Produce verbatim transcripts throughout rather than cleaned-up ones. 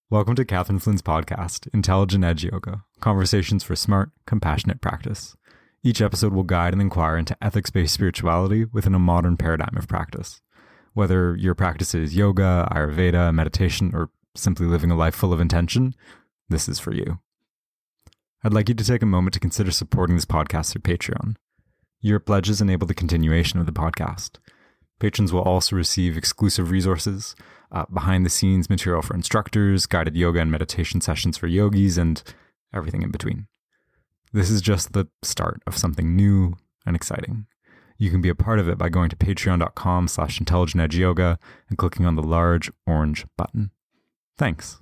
Welcome to Catherine Flynn's podcast, Intelligent Edge Yoga, conversations for smart, compassionate practice. Each episode will guide and inquire into ethics-based spirituality within a modern paradigm of practice. Whether your practice is yoga, Ayurveda, meditation, or simply living a life full of intention, this is for you. I'd like you to take a moment to consider supporting this podcast through Patreon. Your pledges enable the continuation of the podcast. Patrons will also receive exclusive resources, uh, behind-the-scenes material for instructors, guided yoga and meditation sessions for yogis, and everything in between. This is just the start of something new and exciting. You can be a part of it by going to patreon.com slash intelligentedgeyoga and clicking on the large orange button. Thanks.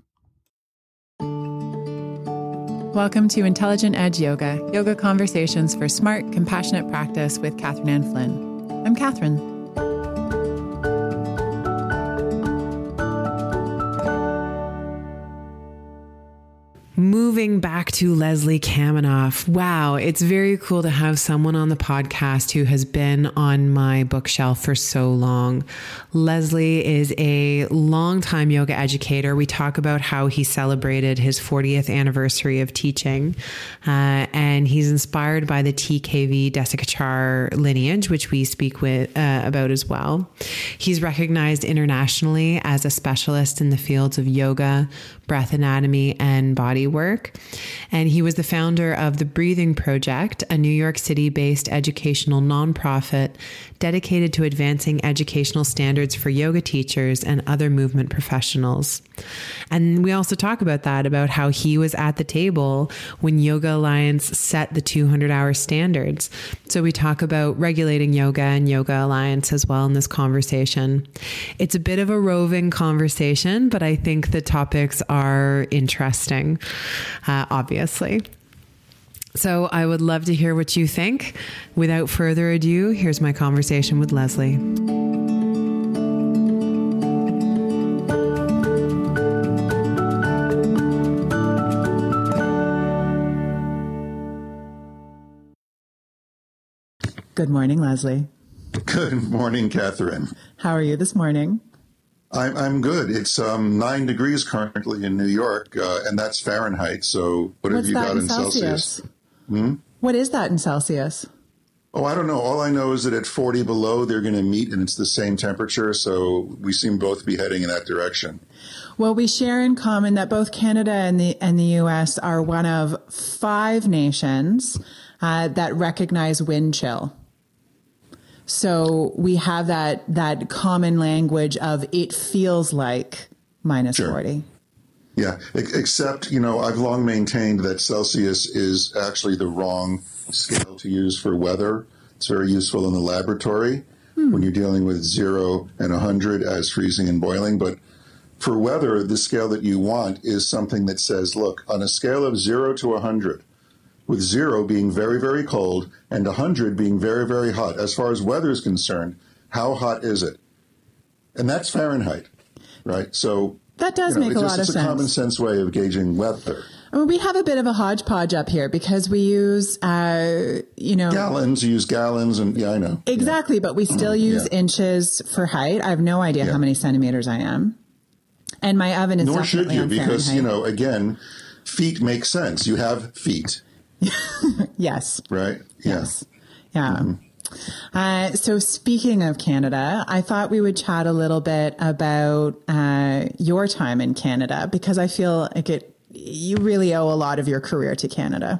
Welcome to Intelligent Edge Yoga, yoga conversations for smart, compassionate practice with Catherine Ann Flynn. I'm Catherine. Moving back to Leslie Kaminoff. Wow, it's very cool to have someone on the podcast who has been on my bookshelf for so long. Leslie is a longtime yoga educator. We talk about how he celebrated his fortieth anniversary of teaching, uh, and he's inspired by the T K V Desikachar lineage, which we speak with uh, about as well. He's recognized internationally as a specialist in the fields of yoga, breath anatomy, and body work. And he was the founder of the Breathing Project, a New York City-based educational nonprofit dedicated to advancing educational standards for yoga teachers and other movement professionals. And we also talk about that, about how he was at the table when Yoga Alliance set the two hundred hour standards. So we talk about regulating yoga and Yoga Alliance as well in this conversation. It's a bit of a roving conversation, but I think the topics are interesting, uh, obviously. So I would love to hear what you think. Without further ado, here's my conversation with Leslie. Good morning, Leslie. Good morning, Catherine. How are you this morning? I'm I'm good. It's um, nine degrees currently in New York, uh, and that's Fahrenheit. So what What's have you that got in in Celsius? Celsius? Hmm? What is that in Celsius? Oh, I don't know. All I know is that at forty below, they're going to meet, and it's the same temperature. So we seem both to be heading in that direction. Well, we share in common that both Canada and the and the U S are one of five nations uh, that recognize wind chill. So we have that that common language of it feels like minus Sure. forty. Yeah, except, you know, I've long maintained that Celsius is actually the wrong scale to use for weather. It's very useful in the laboratory hmm. when you're dealing with zero and one hundred as freezing and boiling. But for weather, the scale that you want is something that says, look, on a scale of zero to one hundred, with zero being very, very cold and one hundred being very, very hot, as far as weather is concerned, how hot is it? And that's Fahrenheit, right? So that does you know, make a just, lot of it's sense. It's a common sense way of gauging weather. I mean, we have a bit of a hodgepodge up here because we use, uh, you know, gallons. You use gallons, and yeah, I know exactly, yeah. but we still use yeah. inches for height. I have no idea yeah. how many centimeters I am, and my oven is nor definitely should you on because Fahrenheit. You know, again, feet make sense. You have feet. Yes. Right. Yeah. Yes. Yeah. Mm-hmm. Uh, so speaking of Canada, I thought we would chat a little bit about uh, your time in Canada, because I feel like it. You really owe a lot of your career to Canada.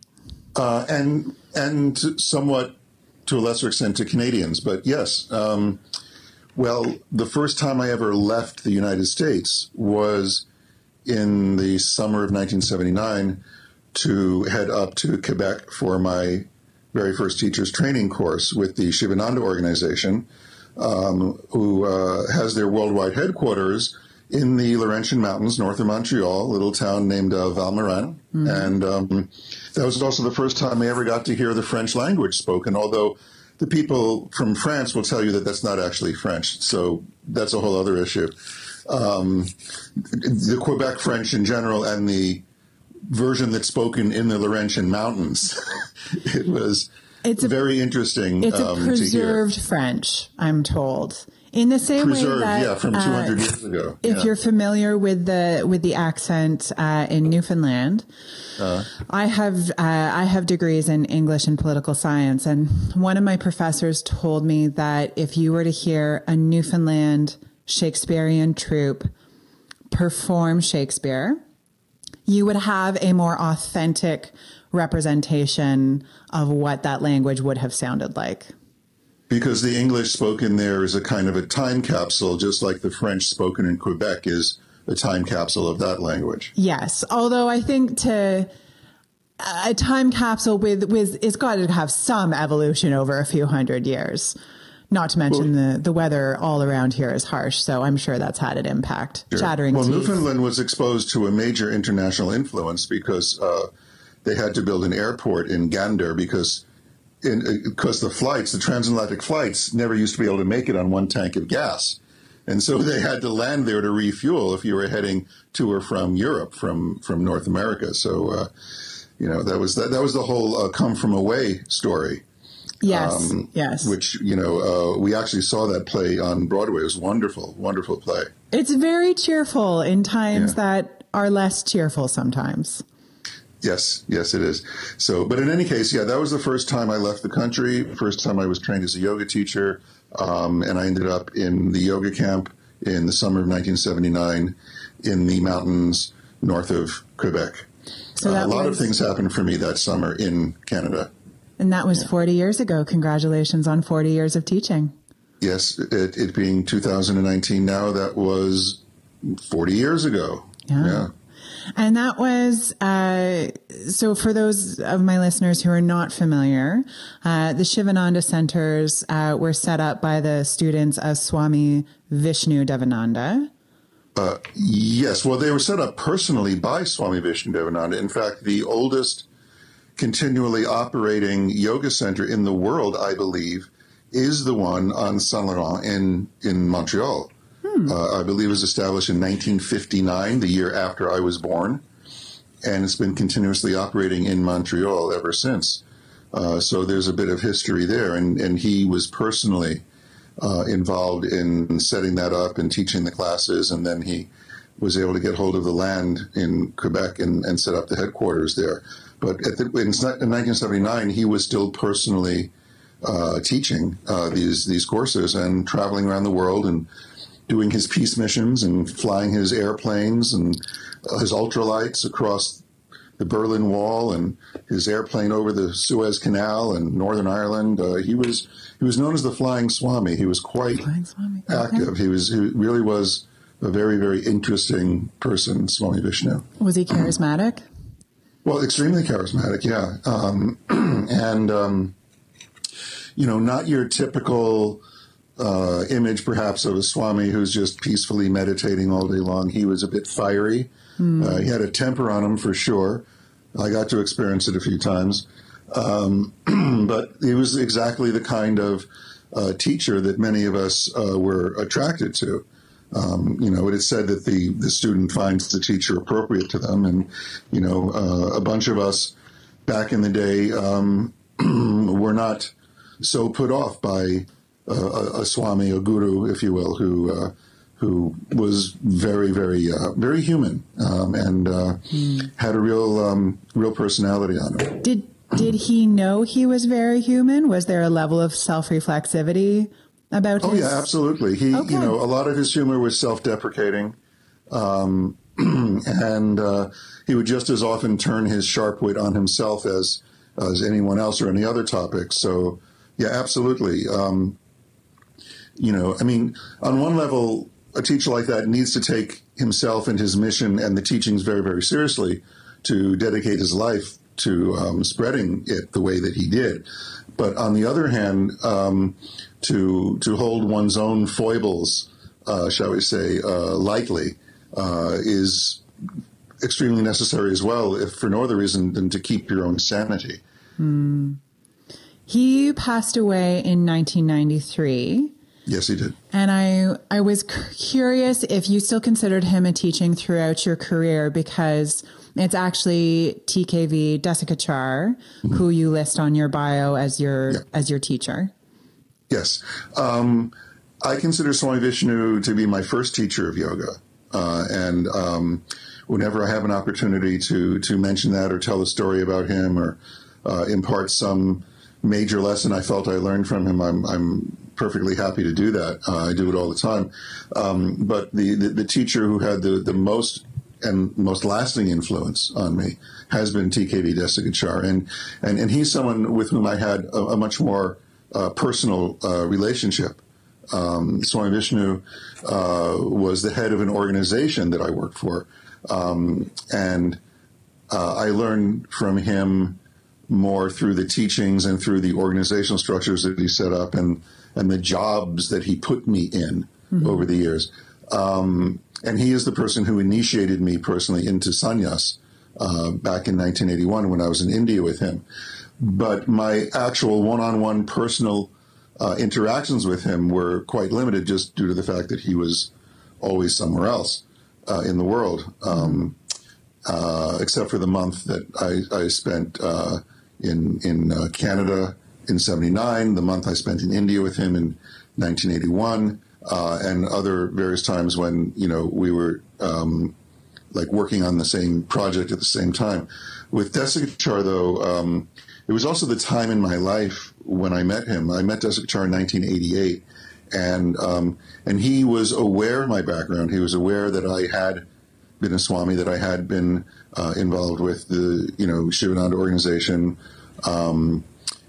Uh, and and somewhat to a lesser extent to Canadians. But yes, um, well, the first time I ever left the United States was in the summer of nineteen seventy-nine to head up to Quebec for my very first teacher's training course with the Shivananda organization, um, who uh, has their worldwide headquarters in the Laurentian Mountains, north of Montreal, a little town named uh, Valmorin. Mm-hmm. And um, that was also the first time I ever got to hear the French language spoken, although the people from France will tell you that that's not actually French. So that's a whole other issue. Um, the Quebec French in general and the version that's spoken in the Laurentian Mountains, it was it's a, very interesting It's um, a preserved French, I'm told. In the same preserved, way that, yeah, from two hundred uh, years ago. If yeah. you're familiar with the with the accent uh, in Newfoundland, uh, I have uh, I have degrees in English and political science, and one of my professors told me that if you were to hear a Newfoundland Shakespearean troupe perform Shakespeare, you would have a more authentic representation of what that language would have sounded like. Because the English spoken there is a kind of a time capsule, just like the French spoken in Quebec is a time capsule of that language. Yes. Although I think to a time capsule with, with it's got to have some evolution over a few hundred years. Not to mention well, the, the weather all around here is harsh, so I'm sure that's had an impact. Sure. Chattering Well, teeth. Newfoundland was exposed to a major international influence because uh, they had to build an airport in Gander because in, because the flights, the transatlantic flights, never used to be able to make it on one tank of gas. And so they had to land there to refuel if you were heading to or from Europe, from, from North America. So, uh, you know, that was that, that was the whole uh, come from away story. Yes, um, yes. Which, you know, uh, we actually saw that play on Broadway. It was wonderful, wonderful play. It's very cheerful in times Yeah. that are less cheerful sometimes. Yes, yes, it is. So, but in any case, yeah, that was the first time I left the country, first time I was trained as a yoga teacher, um, and I ended up in the yoga camp in the summer of nineteen seventy-nine in the mountains north of Quebec. So uh, a lot was, of things happened for me that summer in Canada. And that was yeah. forty years ago. Congratulations on forty years of teaching. Yes, it, it being two thousand nineteen now, that was forty years ago. Yeah. yeah. And that was, uh, so for those of my listeners who are not familiar, uh, the Shivananda centers uh, were set up by the students of Swami Vishnu Devananda. Uh, yes, well, they were set up personally by Swami Vishnu Devananda. In fact, the oldest continually operating yoga center in the world, I believe, is the one on Saint Laurent in, in Montreal. Hmm. Uh, I believe it was established in nineteen fifty-nine, the year after I was born, and it's been continuously operating in Montreal ever since. Uh, so there's a bit of history there, and, and he was personally uh, involved in setting that up and teaching the classes, and then he was able to get hold of the land in Quebec and, and set up the headquarters there. But at the, in, in nineteen seventy-nine, he was still personally uh, teaching uh, these these courses and traveling around the world and doing his peace missions and flying his airplanes and uh, his ultralights across the Berlin Wall and his airplane over the Suez Canal and Northern Ireland. Uh, he was he was known as the Flying Swami. He was quite Swami. active. Okay. He was he really was a very, very interesting person, Swami Vishnu. Was he charismatic? Well, extremely charismatic, yeah. Um, and, um, you know, not your typical uh, image, perhaps, of a Swami who's just peacefully meditating all day long. He was a bit fiery. Mm. Uh, he had a temper on him, for sure. I got to experience it a few times. Um, but he was exactly the kind of uh, teacher that many of us uh, were attracted to. Um, you know, it is said that the, the student finds the teacher appropriate to them. And, you know, uh, a bunch of us back in the day um, were not so put off by uh, a, a Swami, a guru, if you will, who uh, who was very, very, uh, very human um, and uh, mm. had a real, um, real personality on him. Did did he know he was very human? Was there a level of self-reflexivity about his... Oh, yeah, absolutely. He, okay. you know, a lot of his humor was self-deprecating. Um, and uh, he would just as often turn his sharp wit on himself as as anyone else or any other topic. So, yeah, absolutely. Um, you know, I mean, on one level, a teacher like that needs to take himself and his mission and the teachings very, very seriously to dedicate his life to um, spreading it the way that he did. But on the other hand, um, to to hold one's own foibles, uh, shall we say, uh, lightly, uh, is extremely necessary as well, if for no other reason than to keep your own sanity. Mm. He passed away in nineteen ninety-three. Yes, he did. And I I was curious if you still considered him a teaching throughout your career, because it's actually T K V Desikachar, mm-hmm. who you list on your bio as your yeah. as your teacher. Yes. Um, I consider Swami Vishnu to be my first teacher of yoga. Uh, and um, whenever I have an opportunity to to mention that or tell a story about him or uh, impart some major lesson I felt I learned from him, I'm, I'm perfectly happy to do that. Uh, I do it all the time. Um, but the, the, the teacher who had the, the most and most lasting influence on me has been T K V Desikachar. And, and, and he's someone with whom I had a, a much more uh, personal uh, relationship. Um, Swami Vishnu uh, was the head of an organization that I worked for. Um, and uh, I learned from him more through the teachings and through the organizational structures that he set up and, and the jobs that he put me in mm-hmm. over the years. Um, and he is the person who initiated me personally into sannyas uh, back in nineteen eighty-one when I was in India with him. But my actual one-on-one personal uh, interactions with him were quite limited just due to the fact that he was always somewhere else uh, in the world, um, uh, except for the month that I, I spent uh, in, in uh, Canada in seventy-nine, the month I spent in India with him in nineteen eighty-one, uh, and other various times when, you know, we were um, like working on the same project at the same time. With Desikachar, though, um, it was also the time in my life when I met him. I met Desikachar in nineteen eighty-eight, and um, and he was aware of my background. He was aware that I had been a Swami, that I had been uh, involved with the, you know, Shivananda organization, um,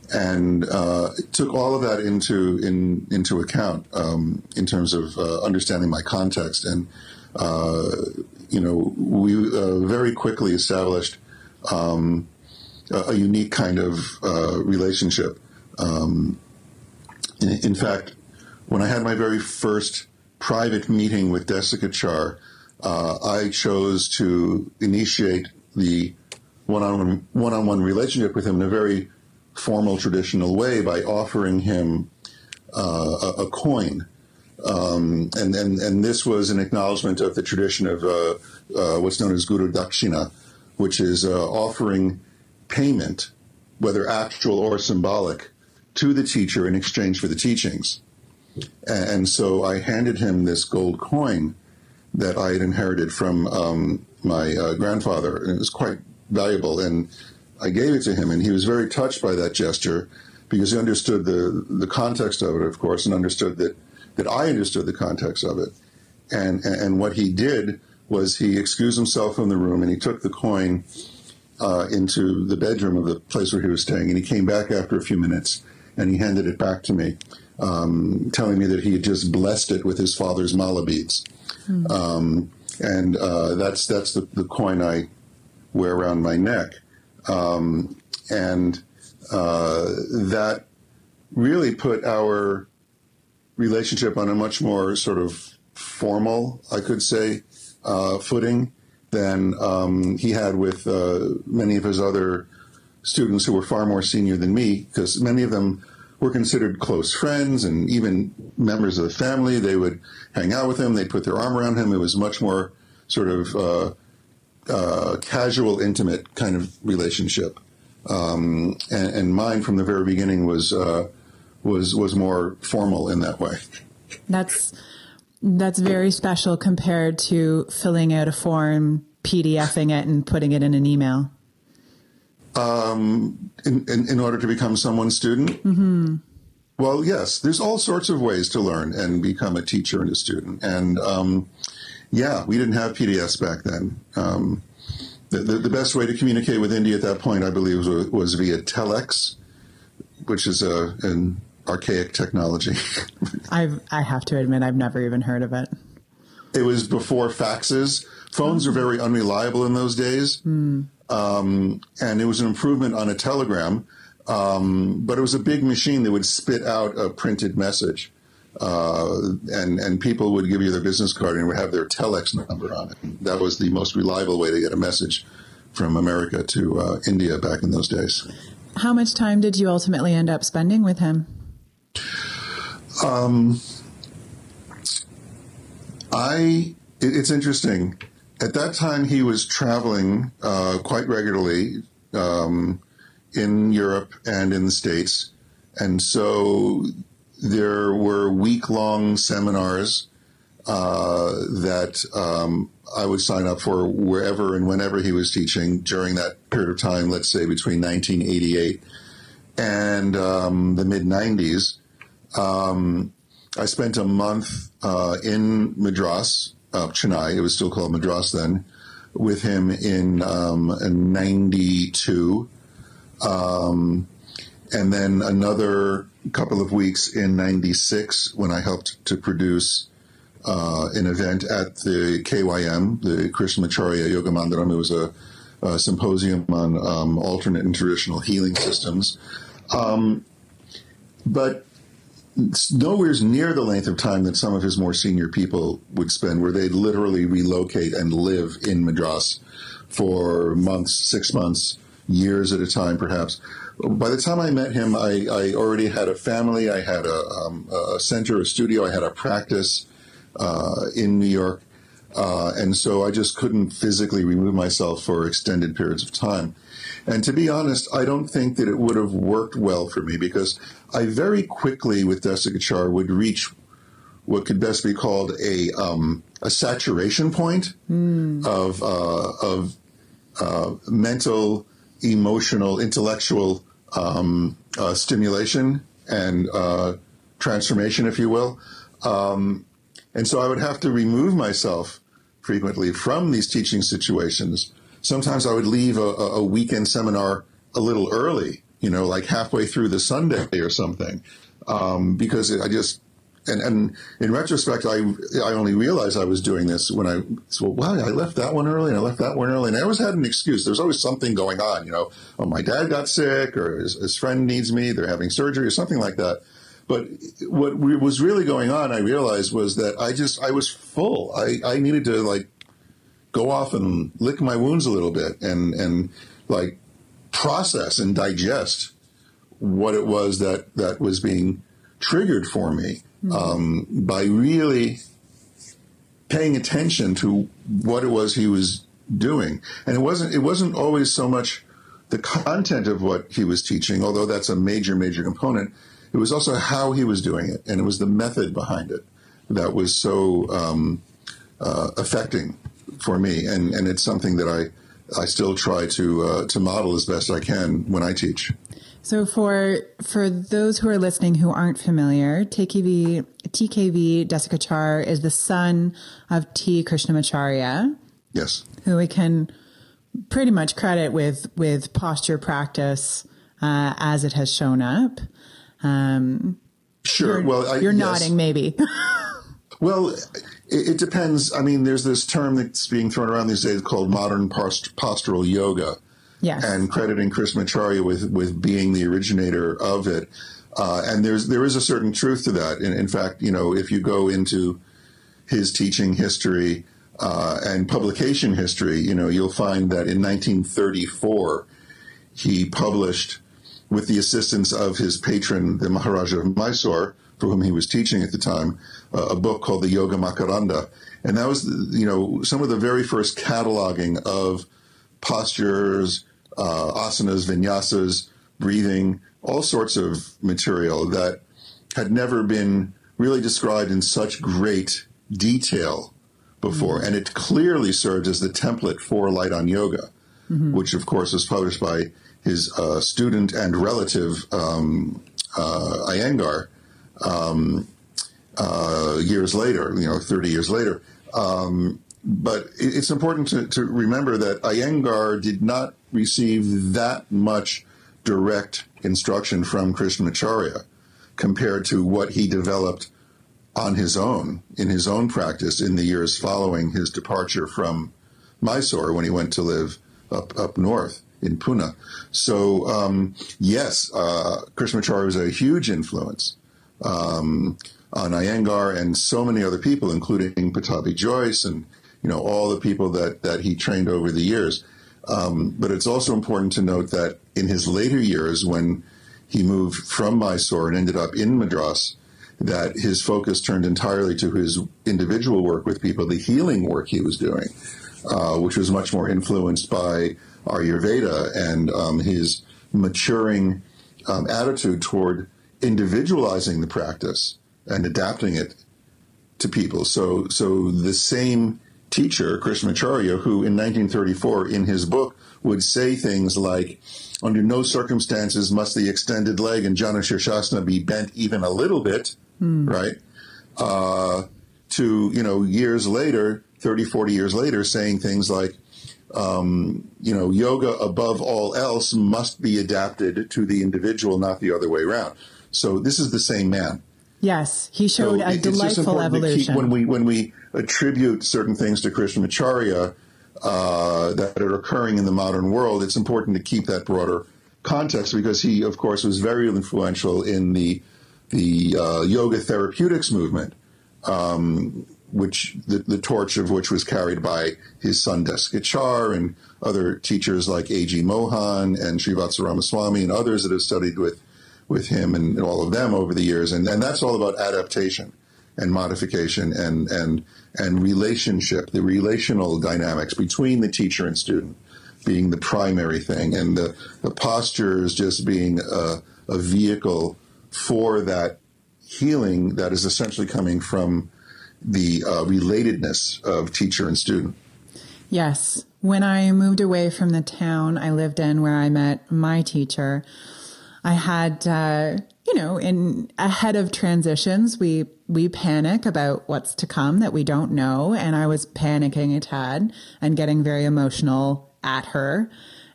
and uh, took all of that into in into account um, in terms of uh, understanding my context. And uh, you know, we uh, very quickly established um, a, a unique kind of uh, relationship. Um, in, in fact, when I had my very first private meeting with Desikachar, uh, I chose to initiate the one-on-one, one-on-one relationship with him in a very formal, traditional way by offering him uh, a, a coin. Um, and, and, and this was an acknowledgement of the tradition of uh, uh, what's known as Guru Dakshina, which is uh, offering payment, whether actual or symbolic, to the teacher in exchange for the teachings. And, and so I handed him this gold coin that I had inherited from um, my uh, grandfather, and it was quite valuable. And I gave it to him, and he was very touched by that gesture because he understood the the context of it, of course, and understood that, that I understood the context of it. And, and, and what he did was he excused himself from the room, and he took the coin uh, into the bedroom of the place where he was staying, and he came back after a few minutes, and he handed it back to me, um, telling me that he had just blessed it with his father's mala beads. Mm. Um, and uh, that's that's the, the coin I wear around my neck. Um, and uh, that really put our relationship on a much more sort of formal, I could say, uh, footing than um, he had with uh, many of his other students who were far more senior than me, because many of them were considered close friends and even members of the family. They would hang out with him. They'd put their arm around him. It was much more sort of uh, uh, casual, intimate kind of relationship. Um, and, and mine from the very beginning was uh, was was more formal in that way. That's that's very special compared to filling out a form, PDFing it, and putting it in an email. Um, in, in, in order to become someone's student? Mm-hmm. Well, yes, there's all sorts of ways to learn and become a teacher and a student. And, um, yeah, we didn't have P D Fs back then. Um, the, the, the best way to communicate with India at that point, I believe, was, was via telex, which is a, an archaic technology. I've, I have to admit, I've never even heard of it. It was before faxes. Phones were very unreliable in those days. Mm. Um, and it was an improvement on a telegram, um, but it was a big machine that would spit out a printed message, uh, and and people would give you their business card and would have their telex number on it. That was the most reliable way to get a message from America to uh, India back in those days. How much time did you ultimately end up spending with him? Um, I. It, it's interesting. At that time, he was traveling uh, quite regularly um, in Europe and in the States. And so there were week-long seminars uh, that um, I would sign up for wherever and whenever he was teaching during that period of time, let's say between nineteen eighty-eight and um, the mid nineties. Um, I spent a month uh, in Madras, uh, Chennai, it was still called Madras then, with him in, um, in ninety-two. Um, and then another couple of weeks in ninety-six when I helped to produce uh, an event at the K Y M, the Krishnamacharya Yoga Mandiram. It was a, a symposium on um, alternate and traditional healing systems. Um, but it's nowhere near the length of time that some of his more senior people would spend, where they'd literally relocate and live in Madras for months, six months, years at a time, perhaps. By the time I met him, I, I already had a family. I had a, um, a center, a studio. I had a practice uh, in New York. Uh, and so I just couldn't physically remove myself for extended periods of time. And to be honest, I don't think that it would have worked well for me, because I very quickly with Desikachar would reach what could best be called a um, a saturation point mm. of uh, of uh, mental, emotional, intellectual um, uh, stimulation and uh, transformation, if you will. Um, and so I would have to remove myself frequently from these teaching situations. Sometimes I would leave a, a weekend seminar a little early, you know, like halfway through the Sunday or something, um, because I just, and, and in retrospect, I I only realized I was doing this when I, so, wow, I left that one early and I left that one early, and I always had an excuse. There's always something going on, you know, oh, my dad got sick, or his, his friend needs me, they're having surgery or something like that. But what was really going on, I realized, was that I just, I was full. I, I needed to, like, go off and lick my wounds a little bit and, and like process and digest what it was that, that was being triggered for me mm-hmm. um, by really paying attention to what it was he was doing. And it wasn't, it wasn't always so much the content of what he was teaching, although that's a major, major component. It was also how he was doing it, and it was the method behind it that was so um, uh, affecting for me, and, and it's something that I, I still try to uh, to model as best I can when I teach. So for for those who are listening who aren't familiar, T K V, T K V Desikachar is the son of T. Krishnamacharya. Yes. Who we can pretty much credit with, with posture practice uh, as it has shown up. Um, sure. You're, well, I, you're yes. nodding maybe. Well, it, it depends. I mean, there's this term that's being thrown around these days called modern post- postural yoga. Yes. And crediting Krishnamacharya with, with being the originator of it. Uh, and there's there is a certain truth to that. In, in fact, you know, if you go into his teaching history uh, and publication history, you know, you'll find that in nineteen thirty-four, he published, with the assistance of his patron, the Maharaja of Mysore, for whom he was teaching at the time, uh, a book called the Yoga Makaranda. And that was, you know, some of the very first cataloging of postures, uh, asanas, vinyasas, breathing, all sorts of material that had never been really described in such great detail before. Mm-hmm. And it clearly served as the template for Light on Yoga, mm-hmm. which, of course, was published by his uh, student and relative, um, uh, Iyengar, um, uh, years later, you know, thirty years later. Um, but it's important to, to remember that Iyengar did not receive that much direct instruction from Krishnamacharya compared to what he developed on his own, in his own practice in the years following his departure from Mysore when he went to live up, up north in Pune. So, um, yes, uh, Krishnamacharya was a huge influence um, on Iyengar and so many other people, including Pattabhi Jois and, you know, all the people that, that he trained over the years. Um, but it's also important to note that in his later years, when he moved from Mysore and ended up in Madras, that his focus turned entirely to his individual work with people, the healing work he was doing, uh, which was much more influenced by Ayurveda and um, his maturing um, attitude toward individualizing the practice and adapting it to people. So, so the same teacher, Krishnamacharya, who in nineteen thirty-four in his book would say things like, under no circumstances must the extended leg in Janu Shirshasana be bent even a little bit, mm. right? Uh, to, you know, years later, thirty, forty years later, saying things like, um, you know, yoga above all else must be adapted to the individual, not the other way around. So this is the same man. Yes, he showed so a delightful evolution. Keep, when we when we attribute certain things to Krishnamacharya uh, that are occurring in the modern world, it's important to keep that broader context, because he, of course, was very influential in the the uh, yoga therapeutics movement, um, which the, the torch of which was carried by his son Deskachar and other teachers like A G Mohan and Srivatsa Ramaswamy and others that have studied with with him and all of them over the years. And, and that's all about adaptation and modification and, and, and relationship, the relational dynamics between the teacher and student being the primary thing, and the, the postures just being a, a vehicle for that healing that is essentially coming from the uh, relatedness of teacher and student. Yes. When I moved away from the town I lived in where I met my teacher, I had, uh, you know, in ahead of transitions, we, we panic about what's to come that we don't know. And I was panicking a tad and getting very emotional at her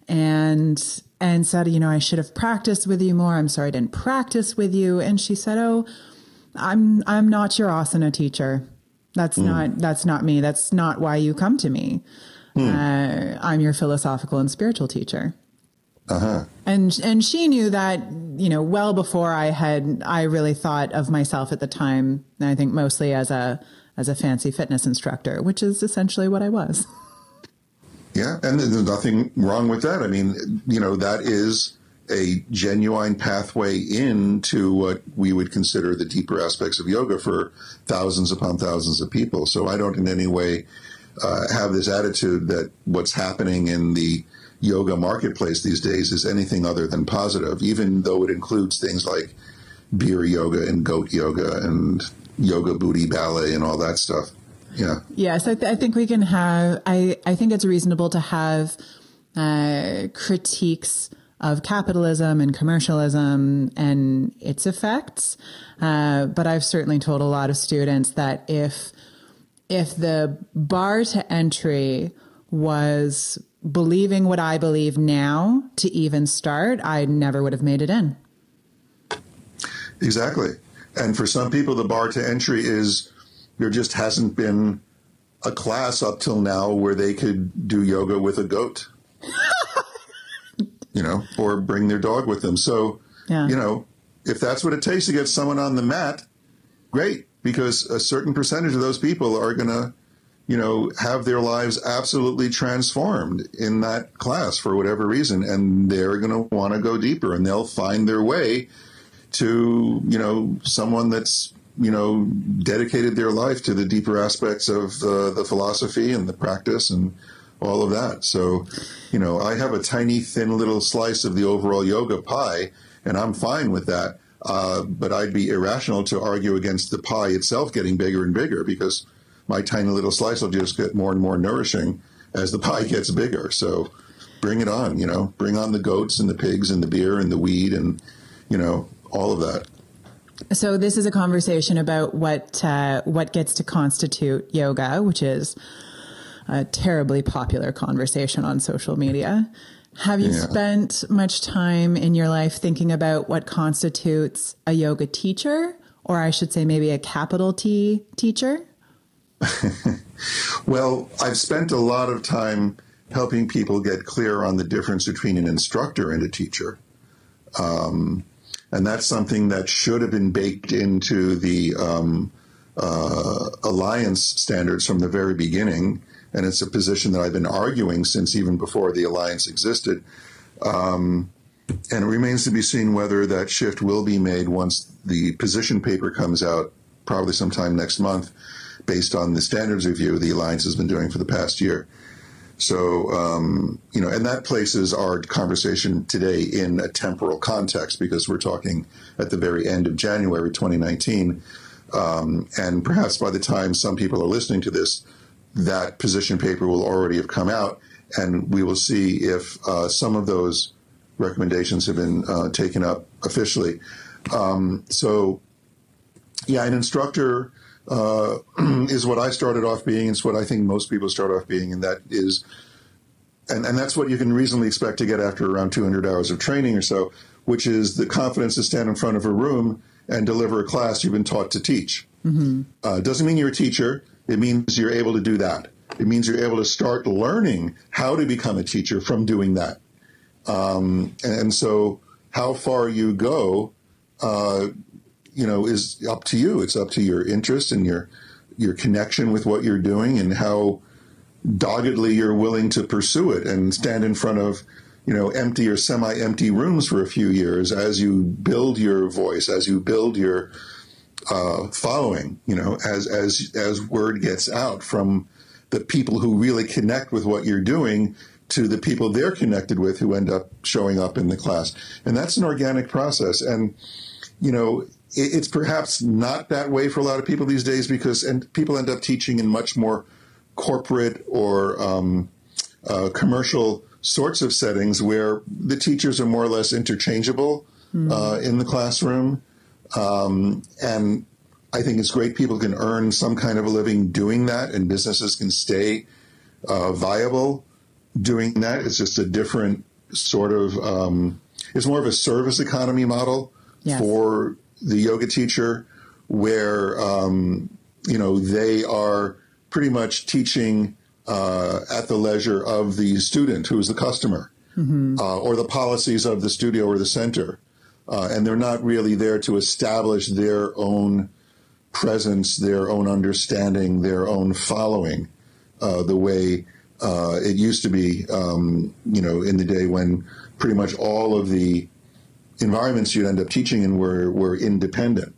and, and said, you know, I should have practiced with you more. I'm sorry I didn't practice with you. And she said, oh, I'm, I'm not your asana teacher. That's mm. not, that's not me. That's not why you come to me. Mm. Uh, I'm your philosophical and spiritual teacher. Uh-huh. And, and she knew that, you know, well before I had, I really thought of myself at the time, and I think mostly as a, as a fancy fitness instructor, which is essentially what I was. Yeah. And there's nothing wrong with that. I mean, you know, that is a genuine pathway into what we would consider the deeper aspects of yoga for thousands upon thousands of people. So I don't in any way uh, have this attitude that what's happening in the yoga marketplace these days is anything other than positive, even though it includes things like beer yoga and goat yoga and yoga booty ballet and all that stuff. Yeah. Yes, I, th- I think we can have, I, I think it's reasonable to have uh, critiques of capitalism and commercialism and its effects. Uh, but I've certainly told a lot of students that if, if the bar to entry was believing what I believe now to even start, I never would have made it in. Exactly. And for some people, the bar to entry is there just hasn't been a class up till now where they could do yoga with a goat, you know, or bring their dog with them. So, yeah. you know, if that's what it takes to get someone on the mat, great, because a certain percentage of those people are going to, you know, have their lives absolutely transformed in that class for whatever reason. And they're going to want to go deeper, and they'll find their way to, you know, someone that's, you know, dedicated their life to the deeper aspects of uh, the philosophy and the practice and all of that. So, you know, I have a tiny, thin little slice of the overall yoga pie, and I'm fine with that. Uh, but I'd be irrational to argue against the pie itself getting bigger and bigger, because my tiny little slice will just get more and more nourishing as the pie gets bigger. So bring it on, you know, bring on the goats and the pigs and the beer and the weed and, you know, all of that. So this is a conversation about what, uh, what gets to constitute yoga, which is a terribly popular conversation on social media. Have you yeah. spent much time in your life thinking about what constitutes a yoga teacher, or I should say maybe a capital T teacher? Well, I've spent a lot of time helping people get clear on the difference between an instructor and a teacher. Um, and that's something that should have been baked into the um, uh, Alliance standards from the very beginning. And it's a position that I've been arguing since even before the Alliance existed. Um, and it remains to be seen whether that shift will be made once the position paper comes out, probably sometime next month, based on the standards review the Alliance has been doing for the past year. So, um, you know, and that places our conversation today in a temporal context, because we're talking at the very end of January twenty nineteen. Um, and perhaps by the time some people are listening to this, that position paper will already have come out, and we will see if uh, some of those recommendations have been uh, taken up officially. Um, so, yeah, an instructor uh, is what I started off being. It's what I think most people start off being, and that is, and, and that's what you can reasonably expect to get after around two hundred hours of training or so, which is the confidence to stand in front of a room and deliver a class you've been taught to teach. Mm-hmm. Uh, doesn't mean you're a teacher. It means you're able to do that. It means you're able to start learning how to become a teacher from doing that. Um, and so how far you go, uh, you know, is up to you. It's up to your interest and your your connection with what you're doing, and how doggedly you're willing to pursue it and stand in front of, you know, empty or semi-empty rooms for a few years as you build your voice, as you build your uh, following, you know, as as as word gets out from the people who really connect with what you're doing to the people they're connected with who end up showing up in the class. And that's an organic process. And, you know, it, it's perhaps not that way for a lot of people these days, because and people end up teaching in much more corporate or um, uh, commercial sorts of settings where the teachers are more or less interchangeable mm. uh, in the classroom. Um, and I think it's great people can earn some kind of a living doing that, and businesses can stay uh, viable doing that. It's just a different sort of, um, it's more of a service economy model yes. for the yoga teacher, where, um, you know, they are pretty much teaching uh, at the leisure of the student who is the customer, mm-hmm. uh, or the policies of the studio or the center. Uh, and they're not really there to establish their own presence, their own understanding, their own following, uh, the way uh, it used to be, um, you know, in the day when pretty much all of the environments you'd end up teaching in were, were independent.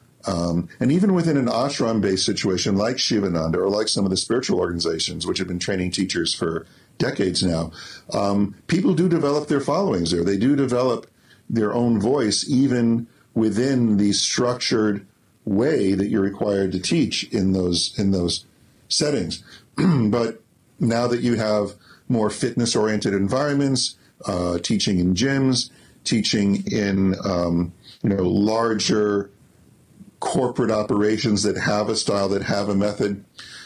Um, and even within an ashram-based situation like Shivananda or like some of the spiritual organizations, which have been training teachers for decades now, um, people do develop their followings there. They do develop their own voice, even within the structured way that you're required to teach in those in those settings. But now that you have more fitness-oriented environments, uh, teaching in gyms, teaching in um, you know larger corporate operations that have a style, that have a method,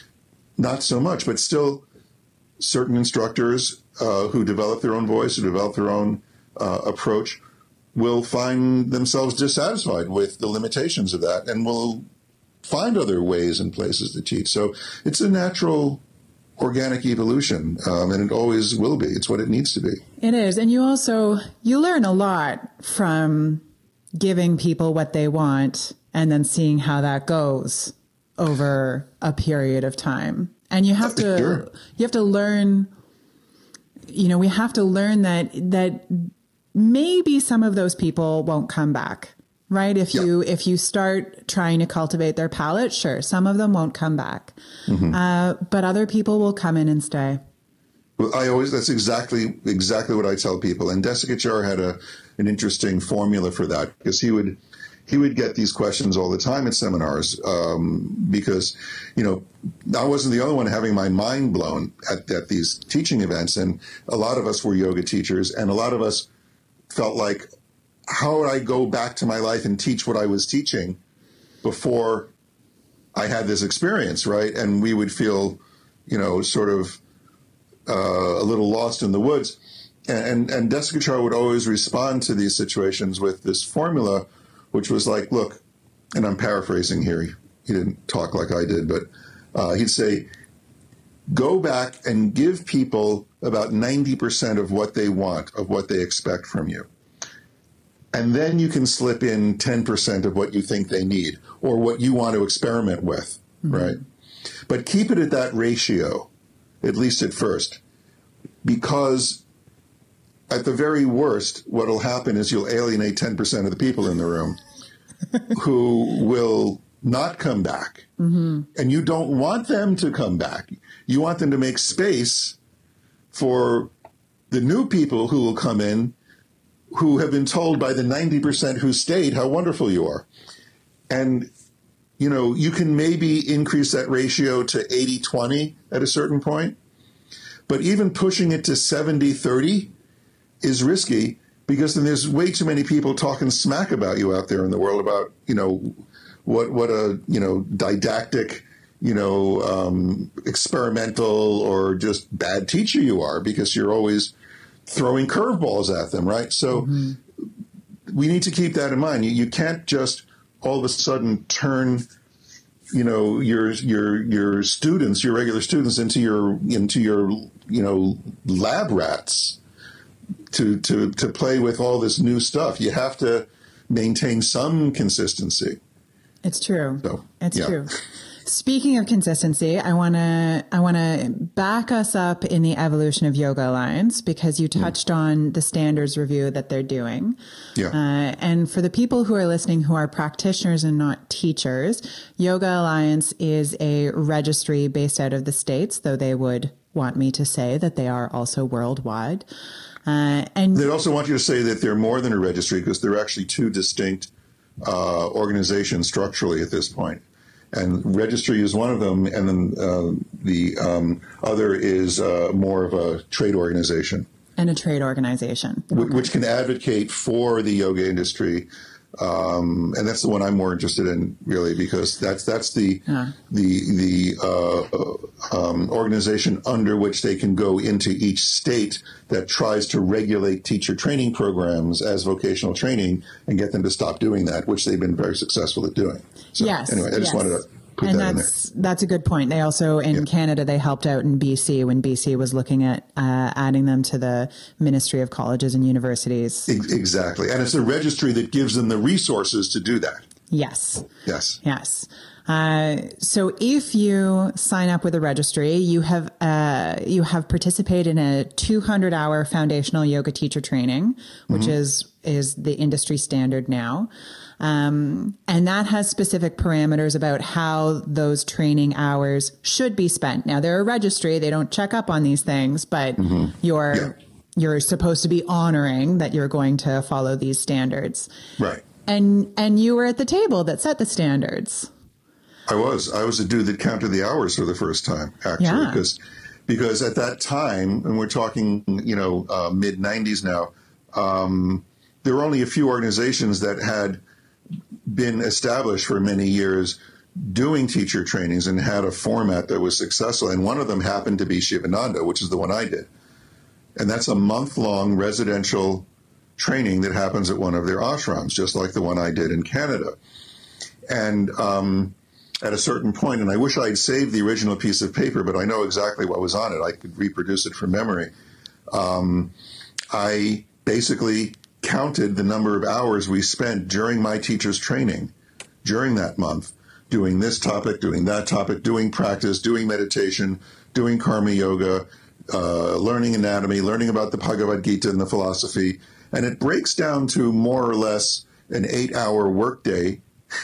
not so much, but still certain instructors uh, who develop their own voice, who develop their own uh, approach, will find themselves dissatisfied with the limitations of that and will find other ways and places to teach. So it's a natural, organic evolution, um, and it always will be. It's what it needs to be. It is. And you also, you learn a lot from giving people what they want and then seeing how that goes over a period of time. And you have to, sure. you have to learn, you know, we have to learn that, that maybe some of those people won't come back, right? If yeah. you, if you start trying to cultivate their palate, sure, some of them won't come back, mm-hmm. uh, but other people will come in and stay. Well, I always, that's exactly, exactly what I tell people. And Desikachar had a, an interesting formula for that, because he would, he would get these questions all the time at seminars, um, because, you know, I wasn't the only one having my mind blown at, at these teaching events. And a lot of us were yoga teachers, and a lot of us felt like, how would I go back to my life and teach what I was teaching before I had this experience, right? And we would feel, you know, sort of uh, a little lost in the woods. And, and, and Desikachar would always respond to these situations with this formula, which was like, look, and I'm paraphrasing here, he, he didn't talk like I did, but uh, he'd say, go back and give people about ninety percent of what they want, of what they expect from you. And then you can slip in ten percent of what you think they need or what you want to experiment with, mm-hmm. right? But keep it at that ratio, at least at first, because at the very worst, what will happen is you'll alienate ten percent of the people in the room who will not come back. Mm-hmm. And you don't want them to come back. You want them to make space for the new people who will come in who have been told by the ninety percent who stayed how wonderful you are. And, you know, you can maybe increase that ratio to eighty twenty at a certain point. But even pushing it to seventy thirty is risky, because then there's way too many people talking smack about you out there in the world about, you know, what what a, you know, didactic, you know, um, experimental or just bad teacher you are, because you're always throwing curveballs at them, right? So mm-hmm. we need to keep that in mind. You, you can't just all of a sudden turn, you know, your your your students, your regular students, into your into your you know lab rats to to to play with all this new stuff. You have to maintain some consistency. It's true. So, it's yeah. true. Speaking of consistency, I want to I want to back us up in the evolution of Yoga Alliance, because you touched mm. on the standards review that they're doing. Yeah. Uh, and for the people who are listening who are practitioners and not teachers, Yoga Alliance is a registry based out of the States, though they would want me to say that they are also worldwide. Uh, and they'd also want you to say that they're more than a registry, because they're actually two distinct uh, organizations structurally at this point. And registry is one of them, and then uh, the um, other is uh, more of a trade organization. And a trade organization. W- okay. Which can advocate for the yoga industry. Um, and that's the one I'm more interested in, really, because that's that's the yeah. the the uh, um, organization under which they can go into each state that tries to regulate teacher training programs as vocational training and get them to stop doing that, which they've been very successful at doing. So, yes. Anyway, I just yes. wanted to put and that that's, in there. That's a good point. They also, in yeah. Canada, they helped out in B C when B C was looking at uh, adding them to the Ministry of Colleges and Universities. Exactly. And it's a registry that gives them the resources to do that. Yes. Yes. Yes. Uh, so if you sign up with a registry, you have uh, you have participated in a two hundred hour foundational yoga teacher training, which mm-hmm. is is the industry standard now. Um, and that has specific parameters about how those training hours should be spent. Now, they're a registry. They don't check up on these things, but mm-hmm. you're yeah. you're supposed to be honoring that you're going to follow these standards. Right. And and you were at the table that set the standards. I was. I was the dude that counted the hours for the first time, actually, yeah. because because at that time, and we're talking, you know, uh, mid nineties now, um, there were only a few organizations that had been established for many years doing teacher trainings and had a format that was successful. And one of them happened to be Shivananda, which is the one I did. And that's a month-long residential training that happens at one of their ashrams, just like the one I did in Canada. And um, at a certain point, and I wish I'd saved the original piece of paper, but I know exactly what was on it. I could reproduce it from memory. Um, I basically counted the number of hours we spent during my teacher's training during that month, doing this topic, doing that topic, doing practice, doing meditation, doing karma yoga, uh, learning anatomy, learning about the Bhagavad Gita and the philosophy. And it breaks down to more or less an eight-hour workday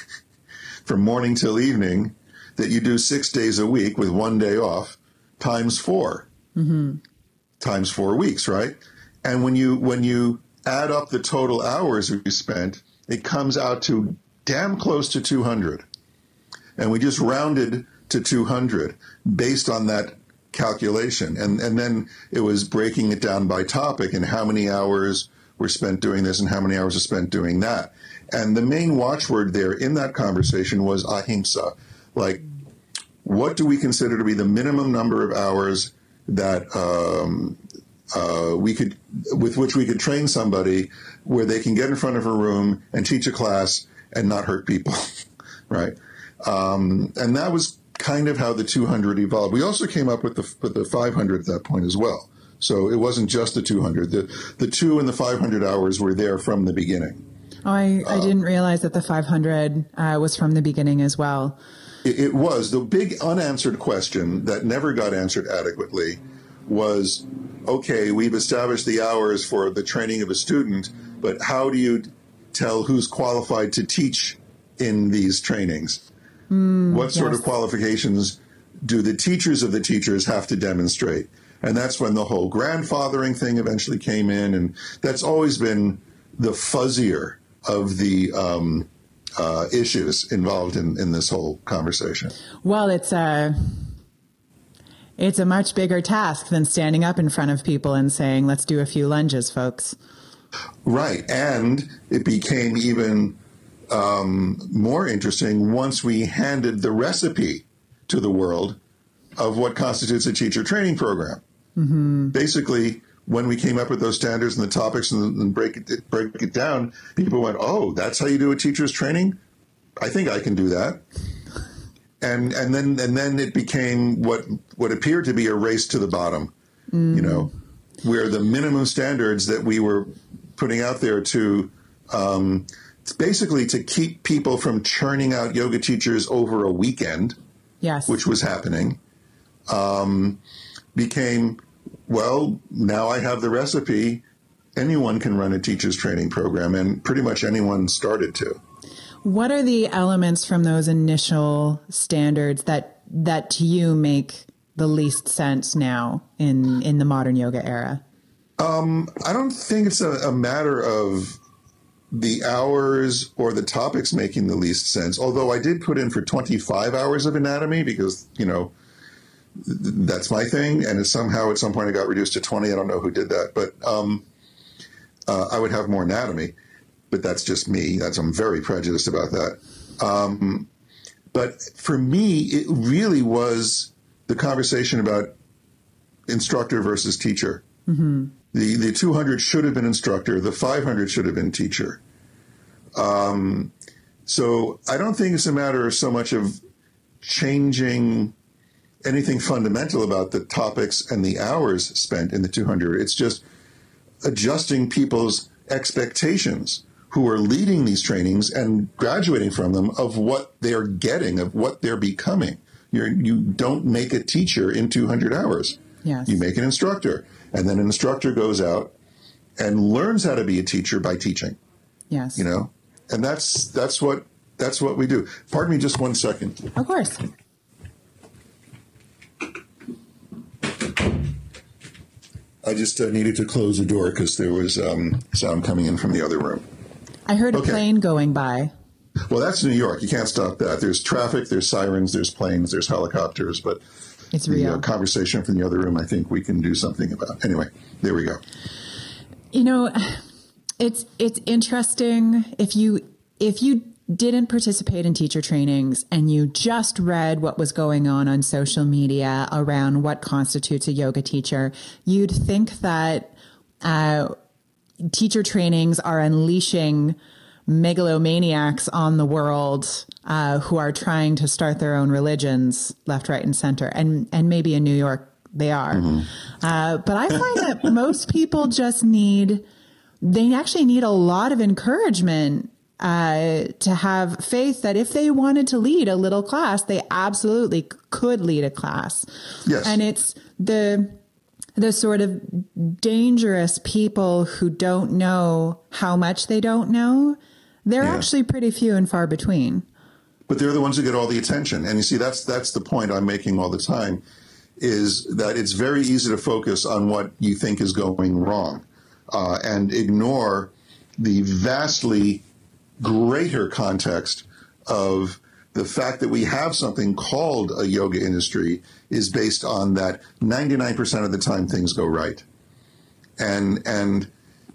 from morning till evening that you do six days a week with one day off, times four, mm-hmm. times four weeks, right? And when you when you add up the total hours we spent, it comes out to damn close to two hundred. And we just rounded to two hundred based on that calculation. And and then it was breaking it down by topic and how many hours were spent doing this and how many hours were spent doing that. And the main watchword there in that conversation was ahimsa. Like, what do we consider to be the minimum number of hours that um, uh, we could, with which we could train somebody where they can get in front of a room and teach a class and not hurt people, right? Um, and that was kind of how the two hundred evolved. We also came up with the with the five hundred at that point as well. So it wasn't just the two hundred. The the two and the five hundred hours were there from the beginning. Oh, I, I uh, didn't realize that the five hundred uh, was from the beginning as well. It, it was. The big unanswered question that never got answered adequately was, okay, we've established the hours for the training of a student, but how do you tell who's qualified to teach in these trainings? Mm, what sort yes. of qualifications do the teachers of the teachers have to demonstrate? And that's when the whole grandfathering thing eventually came in. And that's always been the fuzzier of the um, uh, issues involved in, in this whole conversation. Well, it's a, it's a much bigger task than standing up in front of people and saying, let's do a few lunges, folks. Right. And it became even um, more interesting once we handed the recipe to the world of what constitutes a teacher training program. Mm-hmm. Basically, when we came up with those standards and the topics and, and break it break it down, people went, "Oh, that's how you do a teacher's training? I think I can do that." And and then and then it became what what appeared to be a race to the bottom, mm. you know, where the minimum standards that we were putting out there to um, basically to keep people from churning out yoga teachers over a weekend, yes, which was happening, um, became. Well, now I have the recipe. Anyone can run a teacher's training program, and pretty much anyone started to. What are the elements from those initial standards that that to you make the least sense now in, in the modern yoga era? Um, I don't think it's a, a matter of the hours or the topics making the least sense, although I did put in for twenty-five hours of anatomy because, you know, that's my thing, and it somehow at some point it got reduced to twenty. I don't know who did that, but um, uh, I would have more anatomy. But that's just me. That's I'm very prejudiced about that. Um, but for me, it really was the conversation about instructor versus teacher. Mm-hmm. The the two hundred should have been instructor. The five hundred should have been teacher. Um, so I don't think it's a matter of so much of changing anything fundamental about the topics and the hours spent in the two hundred. It's just adjusting people's expectations who are leading these trainings and graduating from them of what they're getting, of what they're becoming. You're, you don't make a teacher in two hundred hours. Yes. You make an instructor. And then an instructor goes out and learns how to be a teacher by teaching. Yes. You know, and that's that's what that's what we do. Pardon me just one second. Of course. I just uh, needed to close the door because there was um, sound coming in from the other room. I heard a Okay. plane going by. Well, that's New York. You can't stop that. There's traffic, there's sirens, there's planes, there's helicopters. But It's the real. uh, conversation from the other room, I think we can do something about. Anyway, there we go. You know, it's it's interesting if you if you didn't participate in teacher trainings and you just read what was going on on social media around what constitutes a yoga teacher, you'd think that uh, teacher trainings are unleashing megalomaniacs on the world uh, who are trying to start their own religions left, right, and center. And, and maybe in New York they are. Mm-hmm. Uh, but I find that most people just need, they actually need a lot of encouragement uh, to have faith that if they wanted to lead a little class, they absolutely could lead a class. Yes. And it's the, the sort of dangerous people who don't know how much they don't know. They're Yeah. actually pretty few and far between. But they're the ones who get all the attention. And you see, that's that's the point I'm making all the time, is that it's very easy to focus on what you think is going wrong uh, and ignore the vastly greater context of the fact that we have something called a yoga industry is based on that ninety-nine percent of the time things go right. And and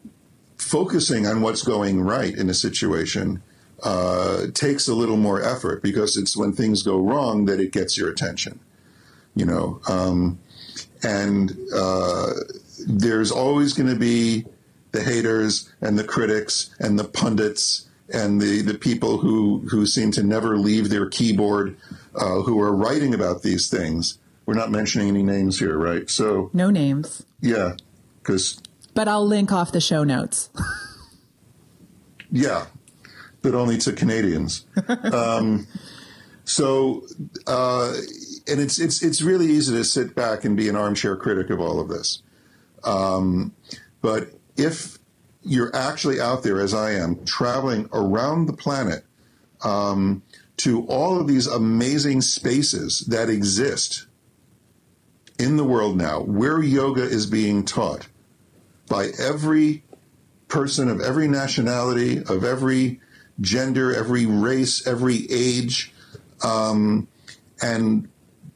focusing on what's going right in a situation uh, takes a little more effort, because it's when things go wrong that it gets your attention, you know. Um, and uh, there's always going to be the haters and the critics and the pundits and the, the people who, who seem to never leave their keyboard, uh, who are writing about these things. We're not mentioning any names here, right? So No names. yeah, because... But I'll link off the show notes. Yeah, but only to Canadians. um, so, uh, and it's it's it's really easy to sit back and be an armchair critic of all of this. Um, but if you're actually out there, as I am, traveling around the planet um, to all of these amazing spaces that exist in the world now where yoga is being taught by every person of every nationality, of every gender, every race, every age, um, and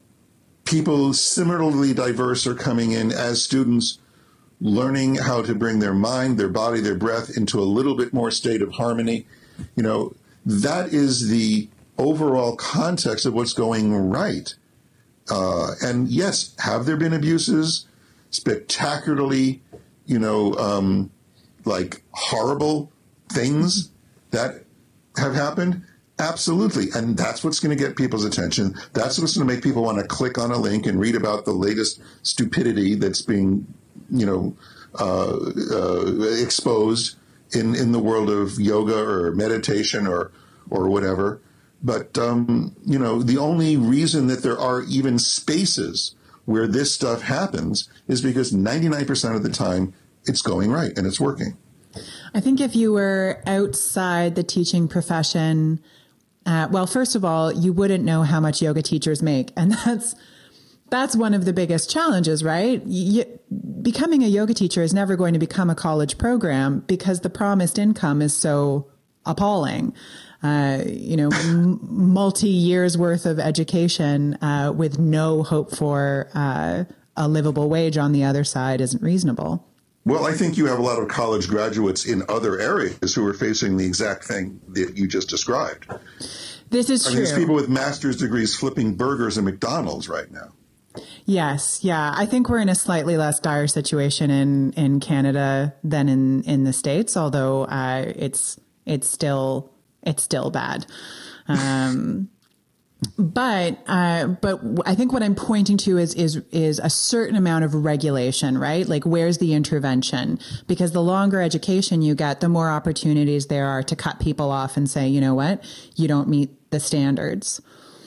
people similarly diverse are coming in as students, learning how to bring their mind, their body, their breath into a little bit more state of harmony. You know, that is the overall context of what's going right. Uh, and yes, have there been abuses? Spectacularly, you know, um, like horrible things that have happened? Absolutely. And that's what's going to get people's attention. That's what's going to make people want to click on a link and read about the latest stupidity that's being, you know, uh, uh, exposed in, in the world of yoga or meditation or, or whatever. But, um, you know, the only reason that there are even spaces where this stuff happens is because ninety-nine percent of the time it's going right and it's working. I think if you were outside the teaching profession, uh, well, first of all, you wouldn't know how much yoga teachers make. And that's that's one of the biggest challenges, right? You, becoming a yoga teacher is never going to become a college program because the promised income is so appalling. Uh, you know, m- multi years worth of education uh, with no hope for uh, a livable wage on the other side isn't reasonable. Well, I think you have a lot of college graduates in other areas who are facing the exact thing that you just described. This is I true. mean, there's people with master's degrees flipping burgers at McDonald's right now. Yes. Yeah. I think we're in a slightly less dire situation in, in Canada than in, in the States, although uh, it's it's still it's still bad. Um, but uh, but I think what I'm pointing to is is is a certain amount of regulation, right? Like, where's the intervention? Because the longer education you get, the more opportunities there are to cut people off and say, you know what, you don't meet the standards.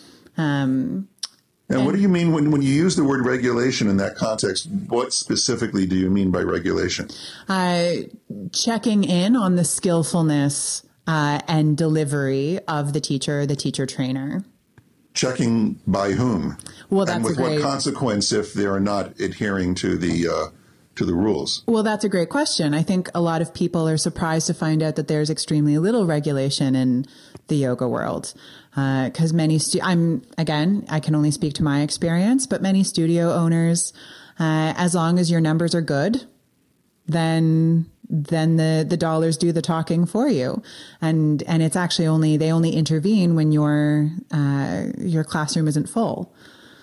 Um, And, and what do you mean when, when you use the word regulation in that context? What specifically do you mean by regulation? Uh, checking in on the skillfulness uh, and delivery of the teacher, the teacher trainer. Checking by whom? Well, that's and with a great, what consequence if they are not adhering to the uh, to the rules? Well, that's a great question. I think a lot of people are surprised to find out that there's extremely little regulation in the yoga world. Because uh, many, stu- I'm again, I can only speak to my experience, but many studio owners, uh, as long as your numbers are good, then then the, the dollars do the talking for you, and and it's actually only they only intervene when your uh, your classroom isn't full.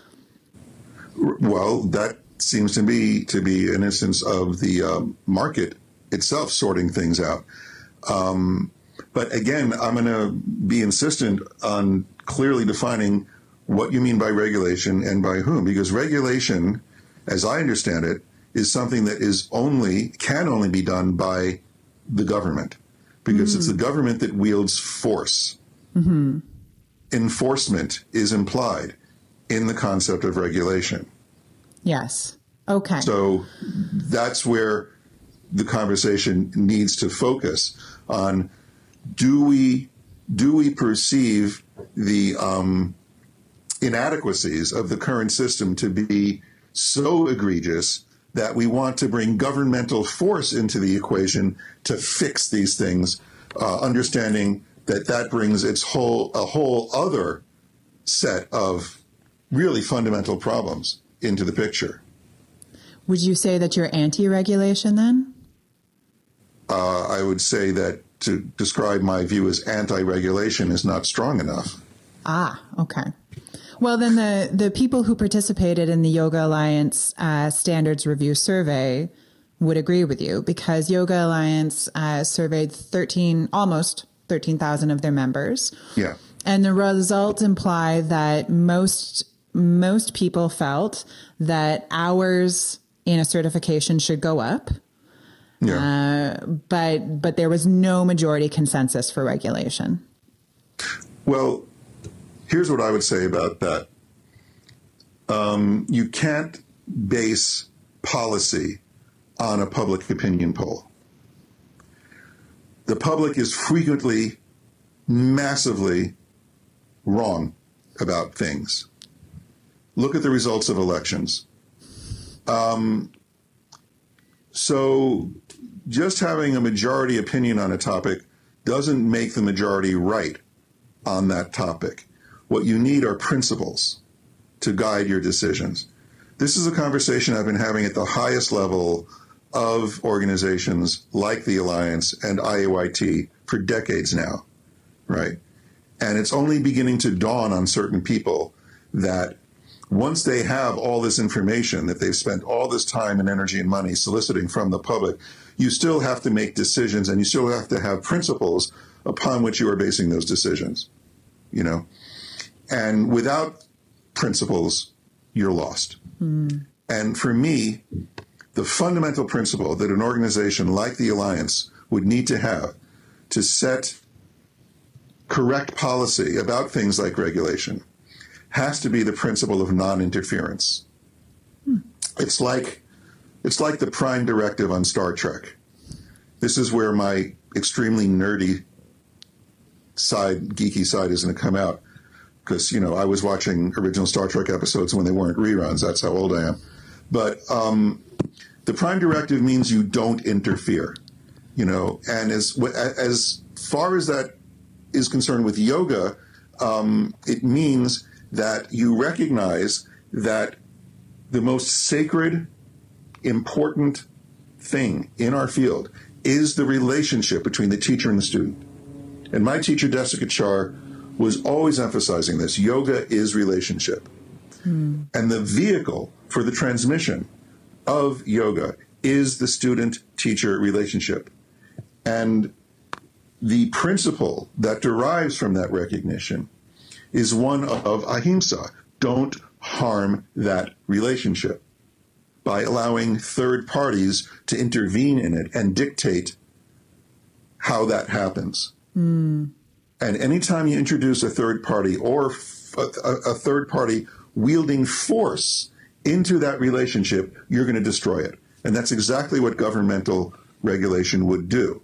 Well, that seems to be to be an instance of the um, market itself sorting things out. Um, But again, I'm going to be insistent on clearly defining what you mean by regulation and by whom, because regulation, as I understand it, is something that is only, can only be done by the government, because mm-hmm. it's the government that wields force. Mm-hmm. Enforcement is implied in the concept of regulation. Yes. Okay. So that's where the conversation needs to focus on. Do we do we perceive the um, inadequacies of the current system to be so egregious that we want to bring governmental force into the equation to fix these things, uh, understanding that that brings its whole a whole other set of really fundamental problems into the picture? Would you say that you're anti-regulation then? Uh, I would say that to describe my view as anti-regulation is not strong enough. Ah, okay. Well, then the, the people who participated in the Yoga Alliance uh, Standards Review Survey would agree with you, because Yoga Alliance uh, surveyed thirteen, almost thirteen thousand of their members. Yeah. And the results imply that most most people felt that hours in a certification should go up. Yeah. Uh, but but there was no majority consensus for regulation. Well, here's what I would say about that. Um, you can't base policy on a public opinion poll. The public is frequently massively wrong about things. Look at the results of elections. Um, so just having a majority opinion on a topic doesn't make the majority right on that topic. What you need are principles to guide your decisions. This is a conversation I've been having at the highest level of organizations like the Alliance and I A Y T for decades now, right? And it's only beginning to dawn on certain people that once they have all this information that they've spent all this time and energy and money soliciting from the public, you still have to make decisions and you still have to have principles upon which you are basing those decisions, you know? And without principles, you're lost. Mm. And for me, the fundamental principle that an organization like the Alliance would need to have to set correct policy about things like regulation has to be the principle of non-interference. Hmm. It's like it's like the Prime Directive on Star Trek. This is where my extremely nerdy side, geeky side is going to come out because, you know, I was watching original Star Trek episodes when they weren't reruns. That's how old I am. But um, the Prime Directive means you don't interfere, you know, and as as far as that is concerned with yoga, um, it means that you recognize that the most sacred, important thing in our field is the relationship between the teacher and the student. And my teacher, Jessica Char, was always emphasizing this. Yoga is relationship. Hmm. And the vehicle for the transmission of yoga is the student-teacher relationship. And the principle that derives from that recognition is one of ahimsa. Don't harm that relationship by allowing third parties to intervene in it and dictate how that happens. Mm. And anytime you introduce a third party or a, a third party wielding force into that relationship, you're going to destroy it. And that's exactly what governmental regulation would do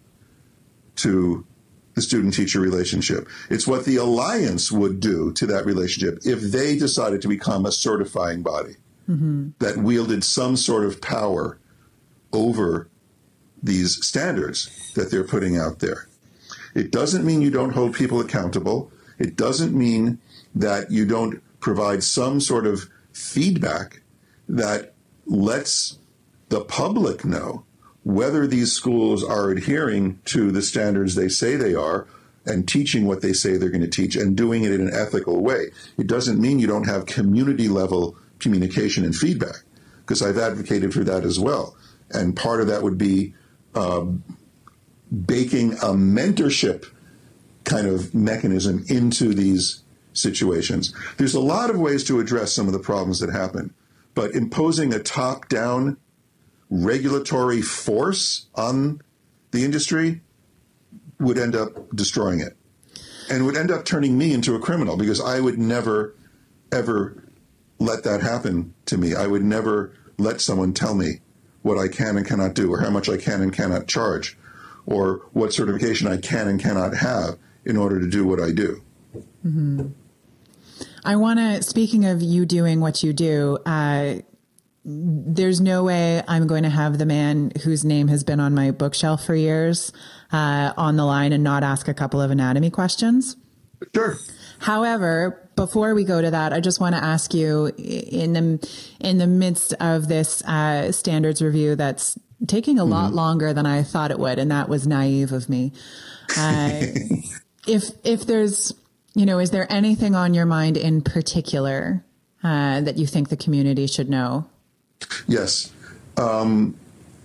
to the student-teacher relationship. It's what the Alliance would do to that relationship if they decided to become a certifying body mm-hmm. that wielded some sort of power over these standards that they're putting out there. It doesn't mean you don't hold people accountable. It doesn't mean that you don't provide some sort of feedback that lets the public know whether these schools are adhering to the standards they say they are and teaching what they say they're going to teach and doing it in an ethical way. It doesn't mean you don't have community-level communication and feedback, because I've advocated for that as well. And part of that would be uh, baking a mentorship kind of mechanism into these situations. There's a lot of ways to address some of the problems that happen, but imposing a top-down regulatory force on the industry would end up destroying it and would end up turning me into a criminal, because I would never, ever let that happen to me. I would never let someone tell me what I can and cannot do, or how much I can and cannot charge, or what certification I can and cannot have in order to do what I do. Mm-hmm. I want to, speaking of you doing what you do, uh, there's no way I'm going to have the man whose name has been on my bookshelf for years uh, on the line and not ask a couple of anatomy questions. Sure. However, before we go to that, I just want to ask you, in the in the midst of this uh, standards review that's taking a mm-hmm. lot longer than I thought it would, and that was naive of me. Uh, if if there's, you know, is there anything on your mind in particular uh, that you think the community should know? Yes. Um,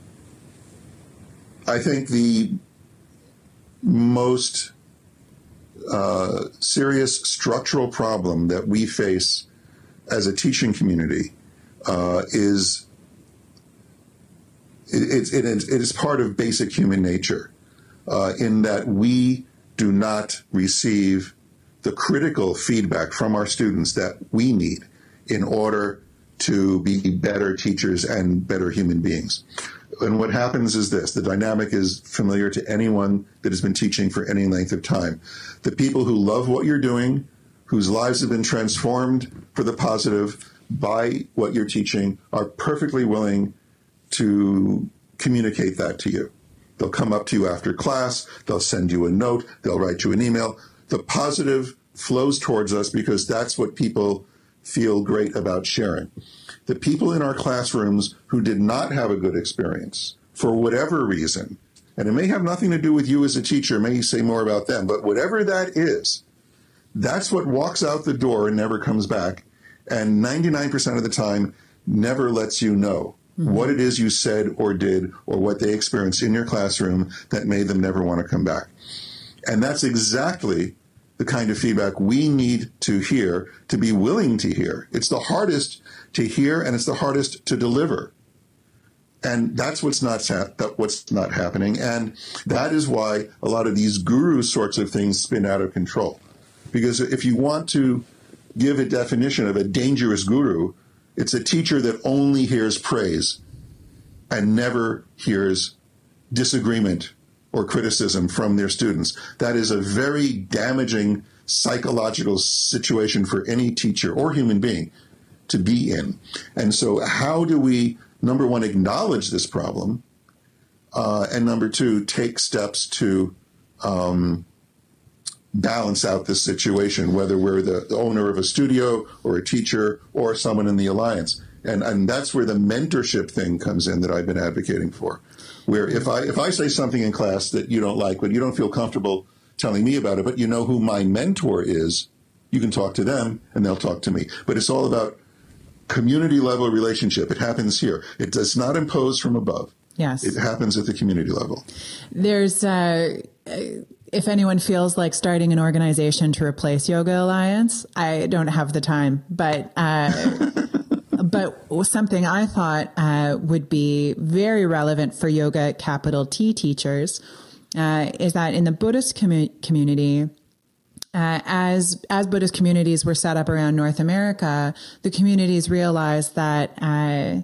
I think the most uh, serious structural problem that we face as a teaching community uh, is it, it, it is part of basic human nature uh, in that we do not receive the critical feedback from our students that we need in order to be better teachers and better human beings. And what happens is this: the dynamic is familiar to anyone that has been teaching for any length of time. The people who love what you're doing, whose lives have been transformed for the positive by what you're teaching are perfectly willing to communicate that to you. They'll come up to you after class, they'll send you a note, they'll write you an email. The positive flows towards us because that's what people feel great about sharing. The people in our classrooms who did not have a good experience, for whatever reason, and it may have nothing to do with you as a teacher, it may say more about them, but whatever that is, that's what walks out the door and never comes back, and ninety-nine percent of the time never lets you know mm-hmm. what it is you said or did or what they experienced in your classroom that made them never want to come back. And that's exactly the kind of feedback we need to hear, to be willing to hear. It's the hardest to hear, and it's the hardest to deliver. And that's what's not that what's not happening. And that is why a lot of these guru sorts of things spin out of control. Because if you want to give a definition of a dangerous guru, it's a teacher that only hears praise and never hears disagreement or criticism from their students. That is a very damaging psychological situation for any teacher or human being to be in. And so how do we, number one, acknowledge this problem, uh, and number two, take steps to um, balance out this situation, whether we're the, the owner of a studio or a teacher or someone in the Alliance. And, and that's where the mentorship thing comes in that I've been advocating for. Where if I if I say something in class that you don't like, but you don't feel comfortable telling me about it, but you know who my mentor is, you can talk to them and they'll talk to me. But it's all about community level relationship. It happens here. It does not impose from above. Yes. It happens at the community level. There's, uh, if anyone feels like starting an organization to replace Yoga Alliance, I don't have the time, but, uh, But something I thought uh, would be very relevant for yoga capital T teachers uh, is that in the Buddhist commu- community, uh, as as Buddhist communities were set up around North America, the communities realized that uh,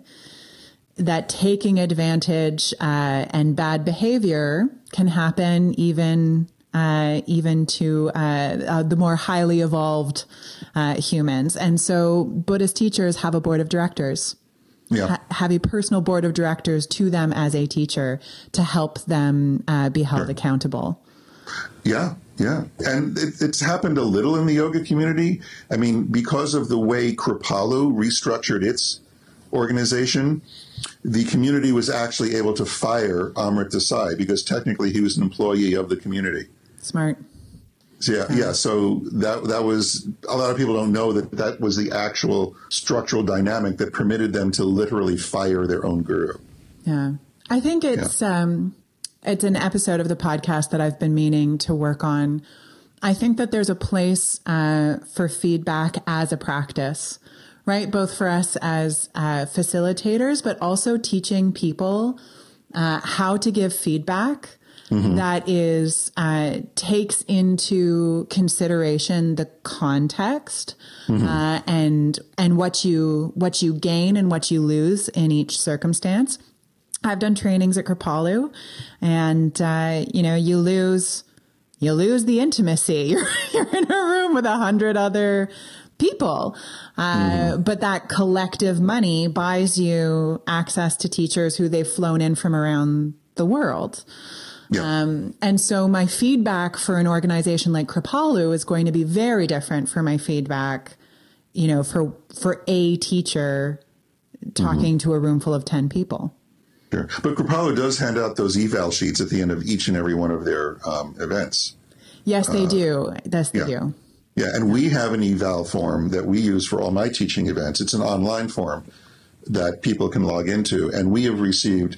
that taking advantage uh, and bad behavior can happen even. Uh, even to uh, uh, the more highly evolved uh, humans. And so Buddhist teachers have a board of directors, yeah. ha- have a personal board of directors to them as a teacher to help them uh, be held sure. accountable. Yeah, yeah. And it, it's happened a little in the yoga community. I mean, because of the way Kripalu restructured its organization, the community was actually able to fire Amrit Desai because technically he was an employee of the community. Smart. So yeah, yeah. So that that was, a lot of people don't know that that was the actual structural dynamic that permitted them to literally fire their own guru. Yeah, I think it's yeah. um, it's an episode of the podcast that I've been meaning to work on. I think that there's a place uh, for feedback as a practice, right? Both for us as uh, facilitators, but also teaching people uh, how to give feedback. Mm-hmm. That is, uh, takes into consideration the context, mm-hmm. uh, and, and what you, what you gain and what you lose in each circumstance. I've done trainings at Kripalu and, uh, you know, you lose, you lose the intimacy. You're, you're in a room with a hundred other people. Uh, mm-hmm. But that collective money buys you access to teachers who they've flown in from around the world. Yeah. Um, and so my feedback for an organization like Kripalu is going to be very different for my feedback, you know, for, for a teacher talking mm-hmm. to a room full of ten people. Sure. But Kripalu does hand out those eval sheets at the end of each and every one of their um, events. Yes, they uh, do. Yes, they yeah. do. Yeah. And we have an eval form that we use for all my teaching events. It's an online form that people can log into. And we have received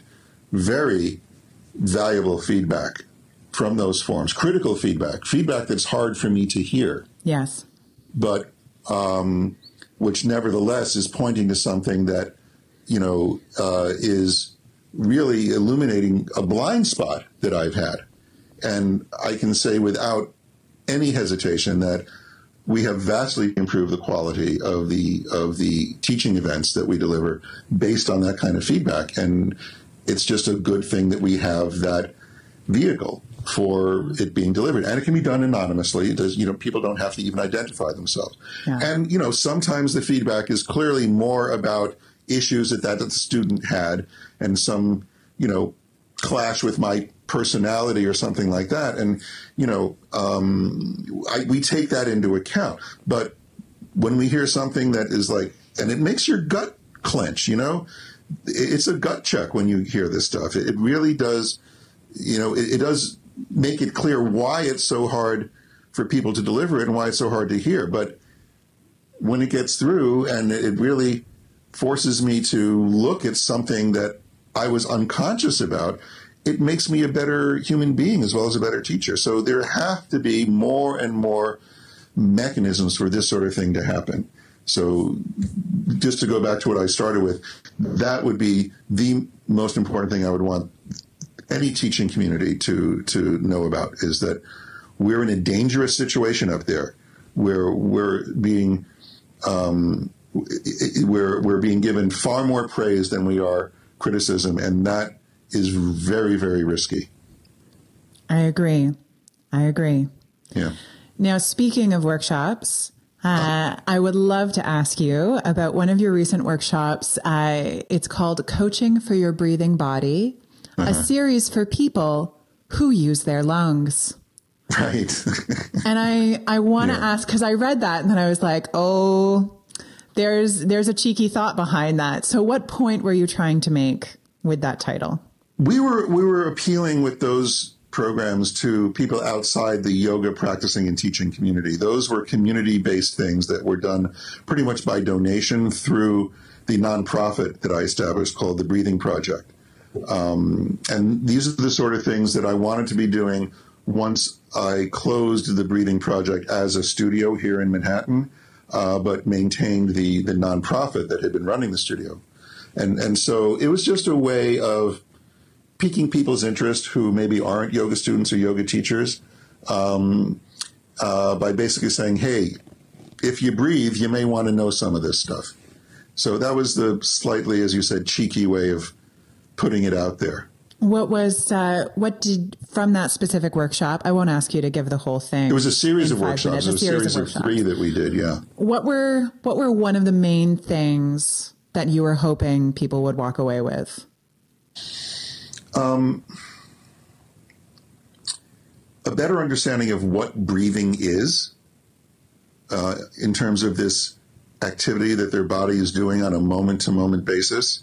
very valuable feedback from those forms, critical feedback, feedback that's hard for me to hear. Yes. But um, which nevertheless is pointing to something that, you know, uh, is really illuminating a blind spot that I've had. And I can say without any hesitation that we have vastly improved the quality of the of the teaching events that we deliver based on that kind of feedback. And it's just a good thing that we have that vehicle for it being delivered. And it can be done anonymously. It does, you know, people don't have to even identify themselves. Yeah. And, you know, sometimes the feedback is clearly more about issues that that student had and some, you know, clash with my personality or something like that. And, you know, um, I, we take that into account. But when we hear something that is like, and it makes your gut clench, you know, it's a gut check when you hear this stuff. It, it really does, you know, it, it does make it clear why it's so hard for people to deliver it and why it's so hard to hear. But when it gets through and it really forces me to look at something that I was unconscious about, it makes me a better human being as well as a better teacher. So there have to be more and more mechanisms for this sort of thing to happen. So just to go back to what I started with, that would be the most important thing I would want any teaching community to to know about, is that we're in a dangerous situation up there where we're being um, we're we're being given far more praise than we are criticism, and that is very, very risky. I agree. I agree. Yeah. Now, speaking of workshops, uh, I would love to ask you about one of your recent workshops. Uh, it's called Coaching for Your Breathing Body. Uh-huh. A series for people who use their lungs. Right. And I, I want to yeah. ask, because I read that and then I was like, oh, there's there's a cheeky thought behind that. So what point were you trying to make with that title? We were we were appealing with those programs to people outside the yoga practicing and teaching community. Those were community-based things that were done pretty much by donation through the nonprofit that I established called the Breathing Project. Um, and these are the sort of things that I wanted to be doing once I closed the Breathing Project as a studio here in Manhattan, uh, but maintained the, the nonprofit that had been running the studio. And, and so it was just a way of piquing people's interest who maybe aren't yoga students or yoga teachers, um, uh, by basically saying, hey, if you breathe, you may want to know some of this stuff. So that was the slightly, as you said, cheeky way of putting it out there. What was, uh, what did, from that specific workshop, I won't ask you to give the whole thing. It was a series of workshops. It was a series of, of three that we did, yeah. What were, what were one of the main things that you were hoping people would walk away with? Um, a better understanding of what breathing is, uh, in terms of this activity that their body is doing on a moment-to-moment basis.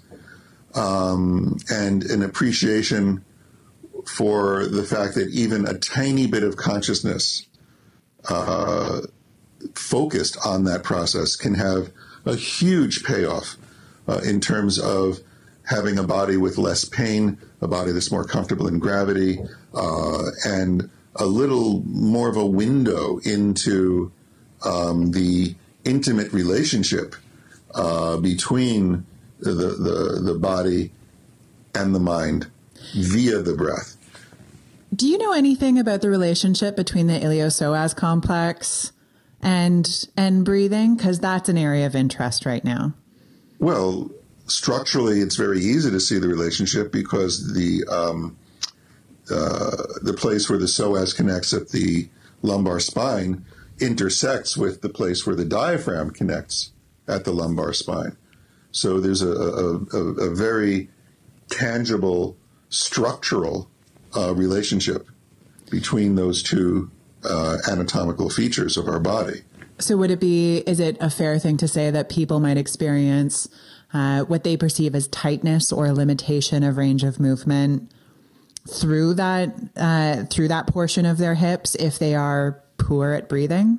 Um, and an appreciation for the fact that even a tiny bit of consciousness uh, focused on that process can have a huge payoff uh, in terms of having a body with less pain, a body that's more comfortable in gravity, uh, and a little more of a window into um, the intimate relationship uh, between The, the the body and the mind via the breath. Do you know anything about the relationship between the iliopsoas complex and and breathing? Because that's an area of interest right now. Well, structurally, it's very easy to see the relationship because the um, uh, the place where the psoas connects at the lumbar spine intersects with the place where the diaphragm connects at the lumbar spine. So there's a, a, a, a very tangible structural uh, relationship between those two uh, anatomical features of our body. So would it be, is it a fair thing to say that people might experience uh, what they perceive as tightness or limitation of range of movement through that, uh, through that portion of their hips if they are poor at breathing?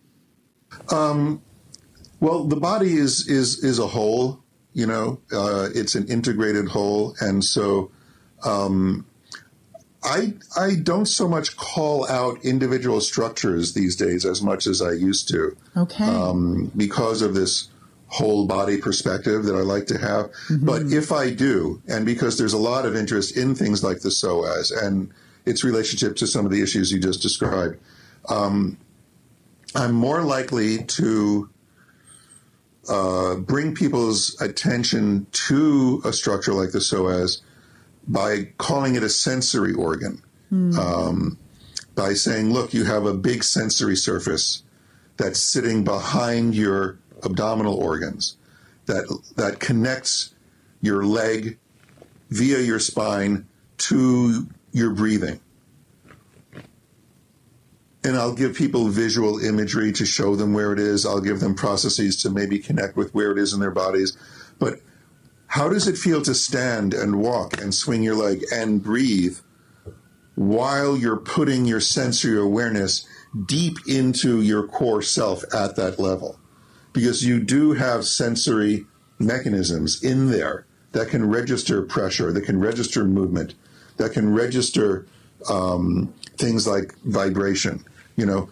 Um, well, the body is, is, is a whole. You know, uh, it's an integrated whole. And so um, I I don't so much call out individual structures these days as much as I used to. Okay. Um, because of this whole body perspective that I like to have. Mm-hmm. But if I do, and because there's a lot of interest in things like the psoas and its relationship to some of the issues you just described, um, I'm more likely to Uh, bring people's attention to a structure like the psoas by calling it a sensory organ, mm. um, by saying, look, you have a big sensory surface that's sitting behind your abdominal organs that that connects your leg via your spine to your breathing. And I'll give people visual imagery to show them where it is. I'll give them processes to maybe connect with where it is in their bodies. But how does it feel to stand and walk and swing your leg and breathe while you're putting your sensory awareness deep into your core self at that level? Because you do have sensory mechanisms in there that can register pressure, that can register movement, that can register um, things like vibration, you know.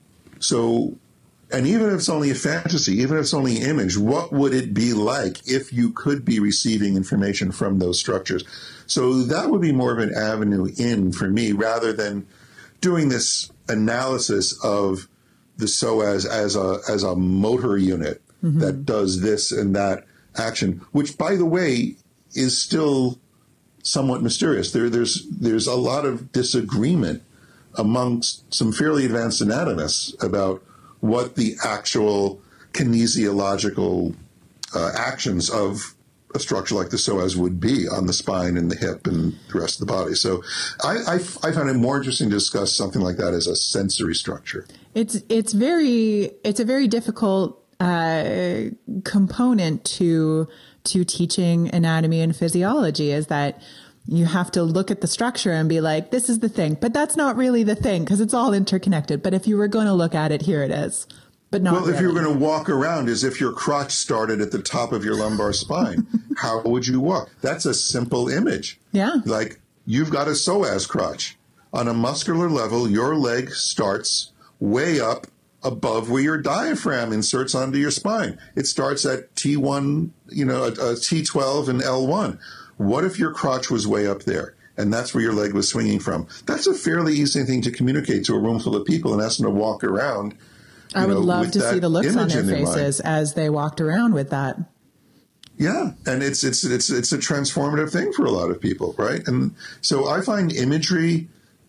So, and even if it's only a fantasy, even if it's only image, what would it be like if you could be receiving information from those structures? So that would be more of an avenue in for me, rather than doing this analysis of the S O A S as a as a motor unit mm-hmm. that does this and that action, which, by the way, is still somewhat mysterious. There, there's there's a lot of disagreement amongst some fairly advanced anatomists about what the actual kinesiological uh, actions of a structure like the S O A S would be on the spine and the hip and the rest of the body. So I, I, I find it more interesting to discuss something like that as a sensory structure. It's it's very it's a very difficult uh, component to to teaching anatomy and physiology, is that you have to look at the structure and be like, this is the thing, but that's not really the thing because it's all interconnected. But if you were going to look at it, here it is. But not well, really. If you were going to walk around as if your crotch started at the top of your lumbar spine, how would you walk? That's a simple image. Yeah. Like, you've got a S O A S crotch. On a muscular level, your leg starts way up above where your diaphragm inserts onto your spine. It starts at T one, you know, a, a T twelve and L one. What if your crotch was way up there and that's where your leg was swinging from? That's a fairly easy thing to communicate to a room full of people and ask them to walk around. I would know, love to see the looks on their faces their as they walked around with that. Yeah, and it's it's it's it's a transformative thing for a lot of people, right? And so I find imagery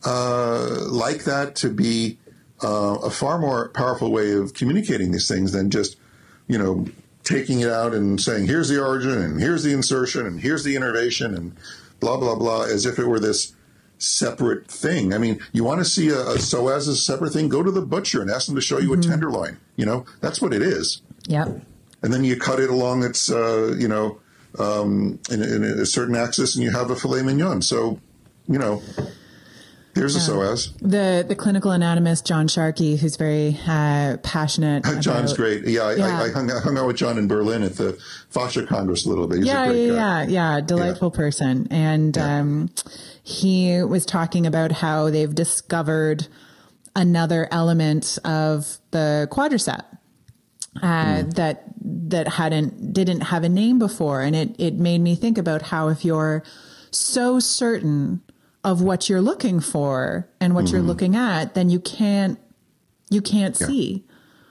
uh, like that to be uh, a far more powerful way of communicating these things than just, you know, taking it out and saying, here's the origin, and here's the insertion, and here's the innervation, and blah, blah, blah, as if it were this separate thing. I mean, you want to see a, a S O A S as a separate thing? Go to the butcher and ask them to show you mm-hmm. a tenderloin. You know, that's what it is. Yep. And then you cut it along its, uh, you know, um, in, in a certain axis, and you have a filet mignon. So, you know, there's a S O A S. The the clinical anatomist, John Sharkey, who's very uh, passionate. John's about, great. Yeah, I, yeah. I, I hung, hung out with John in Berlin at the Fascia Congress a little bit. He's yeah, a great yeah, guy. yeah, yeah. Delightful yeah. person. And yeah. um, he was talking about how they've discovered another element of the quadricep uh, mm. that that hadn't didn't have a name before, and it it made me think about how if you're so certain of what you're looking for and what mm. you're looking at, then you can't you can't yeah. see.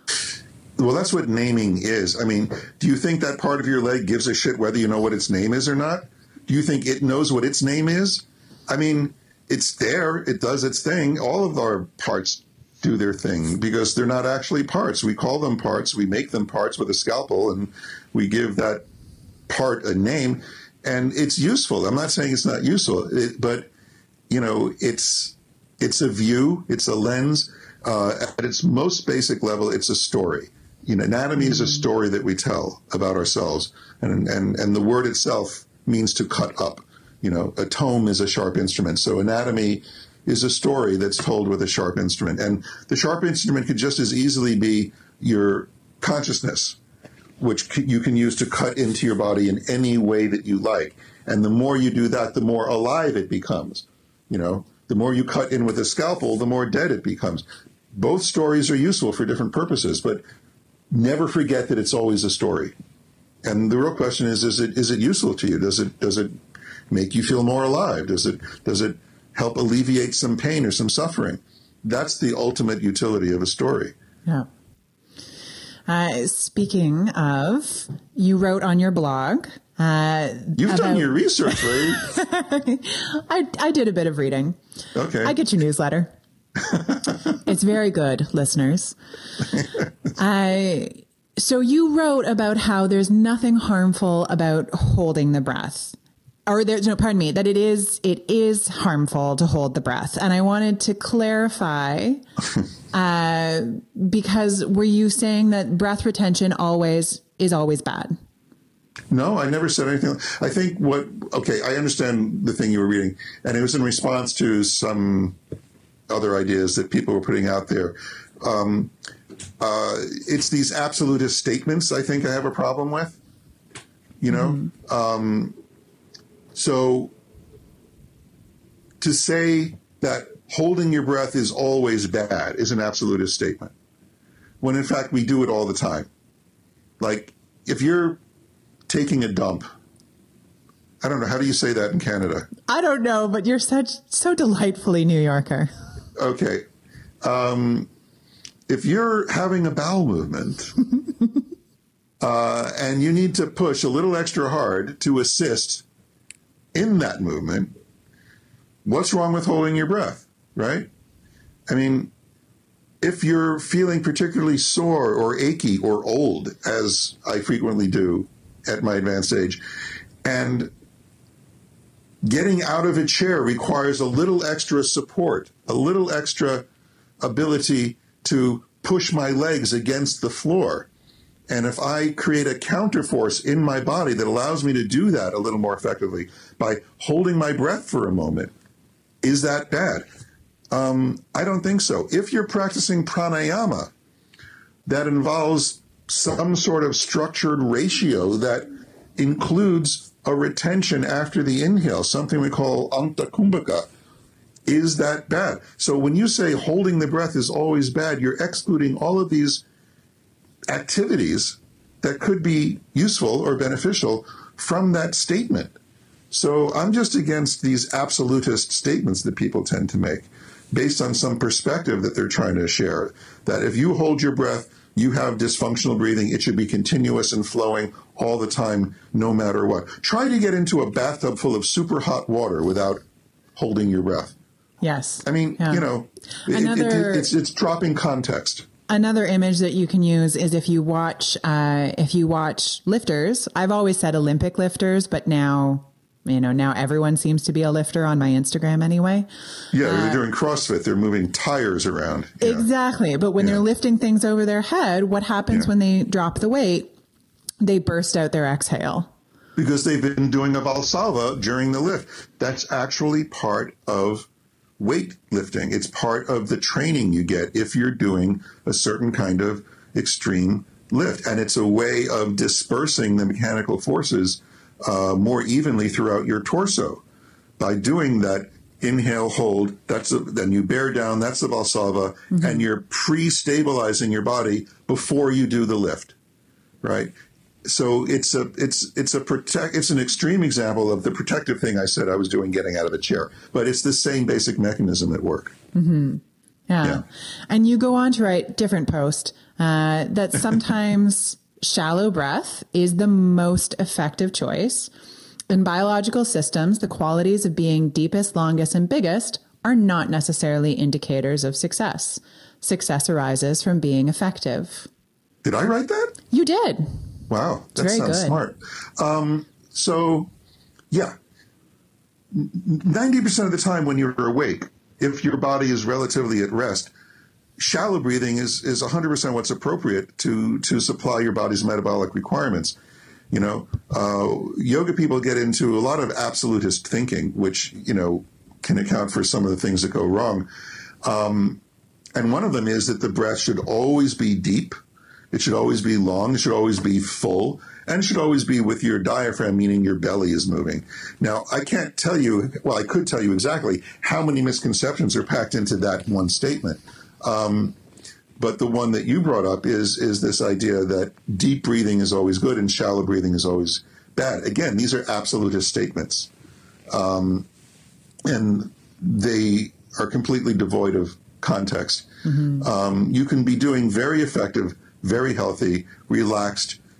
Well, that's what naming is. I mean, do you think that part of your leg gives a shit whether you know what its name is or not? Do you think it knows what its name is? I mean, it's there. It does its thing. All of our parts do their thing because they're not actually parts. We call them parts. We make them parts with a scalpel, and we give that part a name. And it's useful. I'm not saying it's not useful, it, but, you know, it's it's a view. It's a lens. Uh, at its most basic level, it's a story. You know, anatomy mm-hmm. is a story that we tell about ourselves. And, and, and the word itself means to cut up. You know, a tome is a sharp instrument. So anatomy is a story that's told with a sharp instrument. And the sharp instrument could just as easily be your consciousness, which you can use to cut into your body in any way that you like. And the more you do that, the more alive it becomes. You know, the more you cut in with a scalpel, the more dead it becomes. Both stories are useful for different purposes, but never forget that it's always a story. And the real question is, is it is it useful to you? Does it does it make you feel more alive? Does it does it help alleviate some pain or some suffering? That's the ultimate utility of a story. Yeah. Uh, speaking of, you wrote on your blog Uh, You've about, done your research, right? I, I did a bit of reading. Okay. I get your newsletter. It's very good, listeners. I, so you wrote about how there's nothing harmful about holding the breath. Or there's no, pardon me, that it is, it is harmful to hold the breath. And I wanted to clarify, uh, because were you saying that breath retention always is always bad? No, I never said anything. I think what, okay, I understand the thing you were reading, and it was in response to some other ideas that people were putting out there. Um, uh, it's these absolutist statements I think I have a problem with, you know? Mm-hmm. Um, so to say that holding your breath is always bad is an absolutist statement, when in fact we do it all the time. Like, if you're taking a dump, I don't know, how do you say that in Canada? I don't know, but you're such so delightfully New Yorker. Okay. Um, if you're having a bowel movement uh, and you need to push a little extra hard to assist in that movement, what's wrong with holding your breath, right? I mean, if you're feeling particularly sore or achy or old, as I frequently do at my advanced age, and getting out of a chair requires a little extra support, a little extra ability to push my legs against the floor. And if I create a counterforce in my body that allows me to do that a little more effectively by holding my breath for a moment, is that bad? Um, I don't think so. If you're practicing pranayama, that involves some sort of structured ratio that includes a retention after the inhale, something we call Antakumbhaka, is that bad? So when you say holding the breath is always bad, you're excluding all of these activities that could be useful or beneficial from that statement. So I'm just against these absolutist statements that people tend to make based on some perspective that they're trying to share, that if you hold your breath, you have dysfunctional breathing. It should be continuous and flowing all the time, no matter what. Try to get into a bathtub full of super hot water without holding your breath. Yes. I mean, yeah. you know, Another... it, it, it's, it's dropping context. Another image that you can use is if you watch, uh, if you watch lifters. I've always said Olympic lifters, but now, you know, now everyone seems to be a lifter on my Instagram anyway. Yeah, uh, they're doing CrossFit. They're moving tires around. Exactly. Yeah. But when yeah. they're lifting things over their head, what happens yeah. when they drop the weight? They burst out their exhale. Because they've been doing a Valsalva during the lift. That's actually part of weightlifting. It's part of the training you get if you're doing a certain kind of extreme lift. And it's a way of dispersing the mechanical forces uh, more evenly throughout your torso. By doing that inhale, hold, that's a, then you bear down, that's the Valsalva, mm-hmm. and you're pre-stabilizing your body before you do the lift, right? So it's a it's it's a protect it's an extreme example of the protective thing I said I was doing getting out of a chair, but it's the same basic mechanism at work. Mm-hmm. Yeah. yeah, and you go on to write different post uh, that sometimes shallow breath is the most effective choice. In biological systems, the qualities of being deepest, longest, and biggest are not necessarily indicators of success. Success arises from being effective. Did I write that? You did. Wow, that Very sounds good. smart. Um, so, yeah, ninety percent of the time when you're awake, if your body is relatively at rest, shallow breathing is, is one hundred percent what's appropriate to, to supply your body's metabolic requirements. You know, uh, yoga people get into a lot of absolutist thinking, which, you know, can account for some of the things that go wrong. Um, and one of them is that the breath should always be deep. It should always be long. It should always be full. And it should always be with your diaphragm, meaning your belly is moving. Now, I can't tell you, well, I could tell you exactly how many misconceptions are packed into that one statement. Um, but the one that you brought up is is this idea that deep breathing is always good and shallow breathing is always bad. Again, these are absolutist statements. Um, and they are completely devoid of context. Mm-hmm. Um, you can be doing very effective, very healthy, relaxed,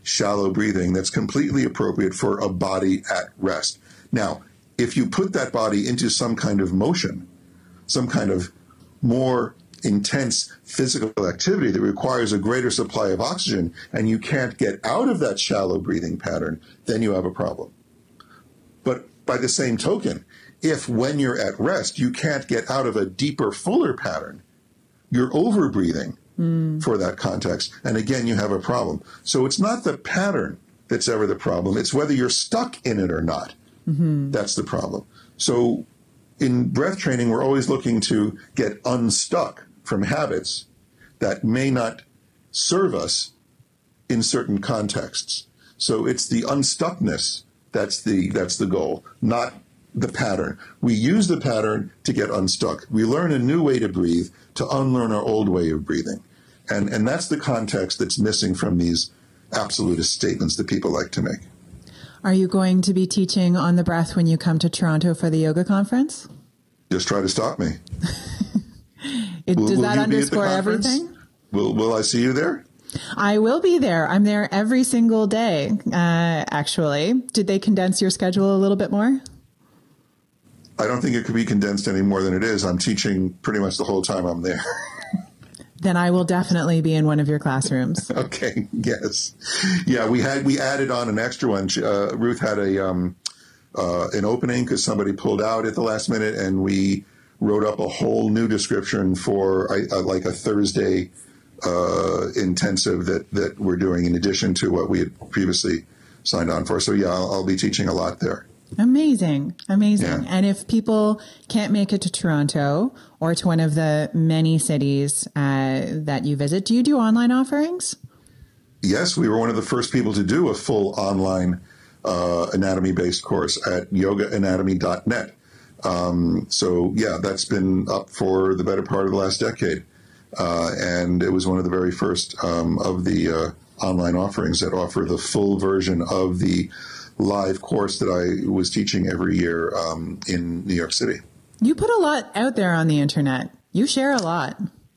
shallow breathing that's completely appropriate for a body at rest. Now, if you put that body into some kind of motion, some kind of more intense physical activity that requires a greater supply of oxygen, and you can't get out of that shallow breathing pattern, then you have a problem. But by the same token, if when you're at rest, you can't get out of a deeper, fuller pattern, you're over breathing mm. for that context. And again, you have a problem. So it's not the pattern that's ever the problem. It's whether you're stuck in it or not. Mm-hmm. That's the problem. So in breath training, we're always looking to get unstuck from habits that may not serve us in certain contexts. So it's the unstuckness that's the that's the goal, not the pattern. We use the pattern to get unstuck. We learn a new way to breathe to unlearn our old way of breathing. And and that's the context that's missing from these absolutist statements that people like to make. Are you going to be teaching on the breath when you come to Toronto for the yoga conference? Just try to stop me. it, will, does will that underscore everything? Will Will I see you there? I will be there. I'm there every single day, uh, actually. Did they condense your schedule a little bit more? I don't think it could be condensed any more than it is. I'm teaching pretty much the whole time I'm there. Then I will definitely be in one of your classrooms. Okay. Yes. Yeah. We had, we added on an extra one. Uh, Ruth had a, um, uh, an opening because somebody pulled out at the last minute, and we wrote up a whole new description for uh, like a Thursday, uh, intensive that, that we're doing in addition to what we had previously signed on for. So yeah, I'll, I'll be teaching a lot there. Amazing. Amazing. Yeah. And if people can't make it to Toronto or to one of the many cities uh, that you visit, do you do online offerings? Yes, we were one of the first people to do a full online uh, anatomy-based course at yoga anatomy dot net. Um, so, yeah, that's been up for the better part of the last decade. Uh, and it was one of the very first um, of the uh, online offerings that offer the full version of the live course that I was teaching every year um, in New York City. You put a lot out there on the internet. You share a lot.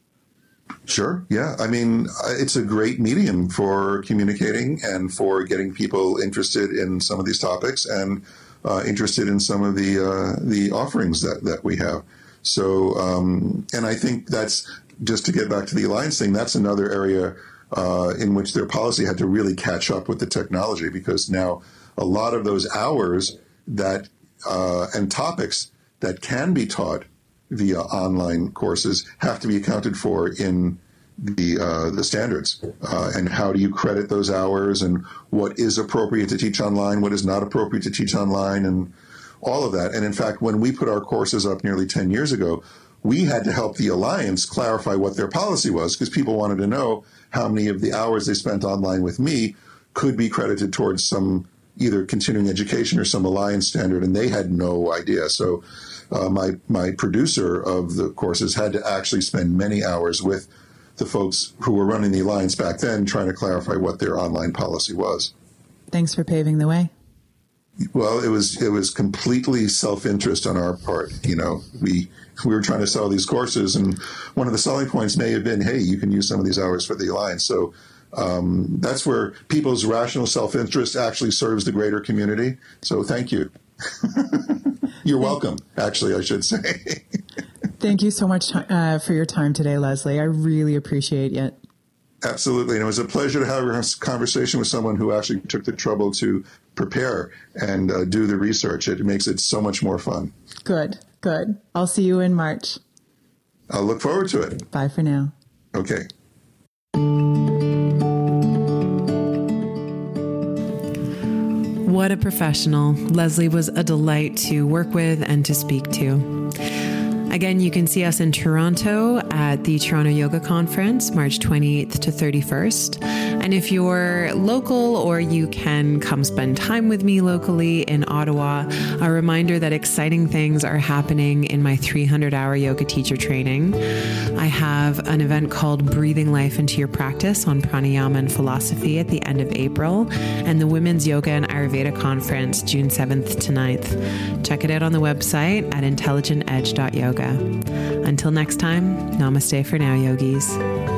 Sure. Yeah. I mean, it's a great medium for communicating and for getting people interested in some of these topics and uh, interested in some of the uh, the offerings that, that we have. So, um, and I think that's, just to get back to the Alliance thing, that's another area uh, in which their policy had to really catch up with the technology, because now a lot of those hours that uh, and topics that can be taught via online courses have to be accounted for in the uh, the standards. Uh, and how do you credit those hours, and what is appropriate to teach online, what is not appropriate to teach online, and all of that. And in fact, when we put our courses up nearly ten years ago, we had to help the Alliance clarify what their policy was, because people wanted to know how many of the hours they spent online with me could be credited towards some either continuing education or some Alliance standard, and they had no idea. So uh, my my producer of the courses had to actually spend many hours with the folks who were running the Alliance back then, trying to clarify what their online policy was. Thanks for paving the way. Well, it was it was completely self-interest on our part. You know, we we were trying to sell these courses, and one of the selling points may have been, hey, you can use some of these hours for the Alliance. So um, that's where people's rational self-interest actually serves the greater community. So thank you. You're welcome, actually, I should say. Thank you so much uh, for your time today, Leslie. I really appreciate it. Absolutely. And it was a pleasure to have a conversation with someone who actually took the trouble to prepare and uh, do the research. It makes it so much more fun. Good, good. I'll see you in March. I'll look forward to it. Bye for now. Okay. What a professional. Leslie was a delight to work with and to speak to. Again, you can see us in Toronto at the Toronto Yoga Conference, March twenty-eighth to thirty-first. And if you're local or you can come spend time with me locally in Ottawa, a reminder that exciting things are happening in my three hundred hour yoga teacher training. I have an event called Breathing Life into Your Practice on pranayama and philosophy at the end of April, and the Women's Yoga and Ayurveda Conference, June seventh to ninth. Check it out on the website at intelligent edge dot yoga. Until next time, namaste for now, yogis.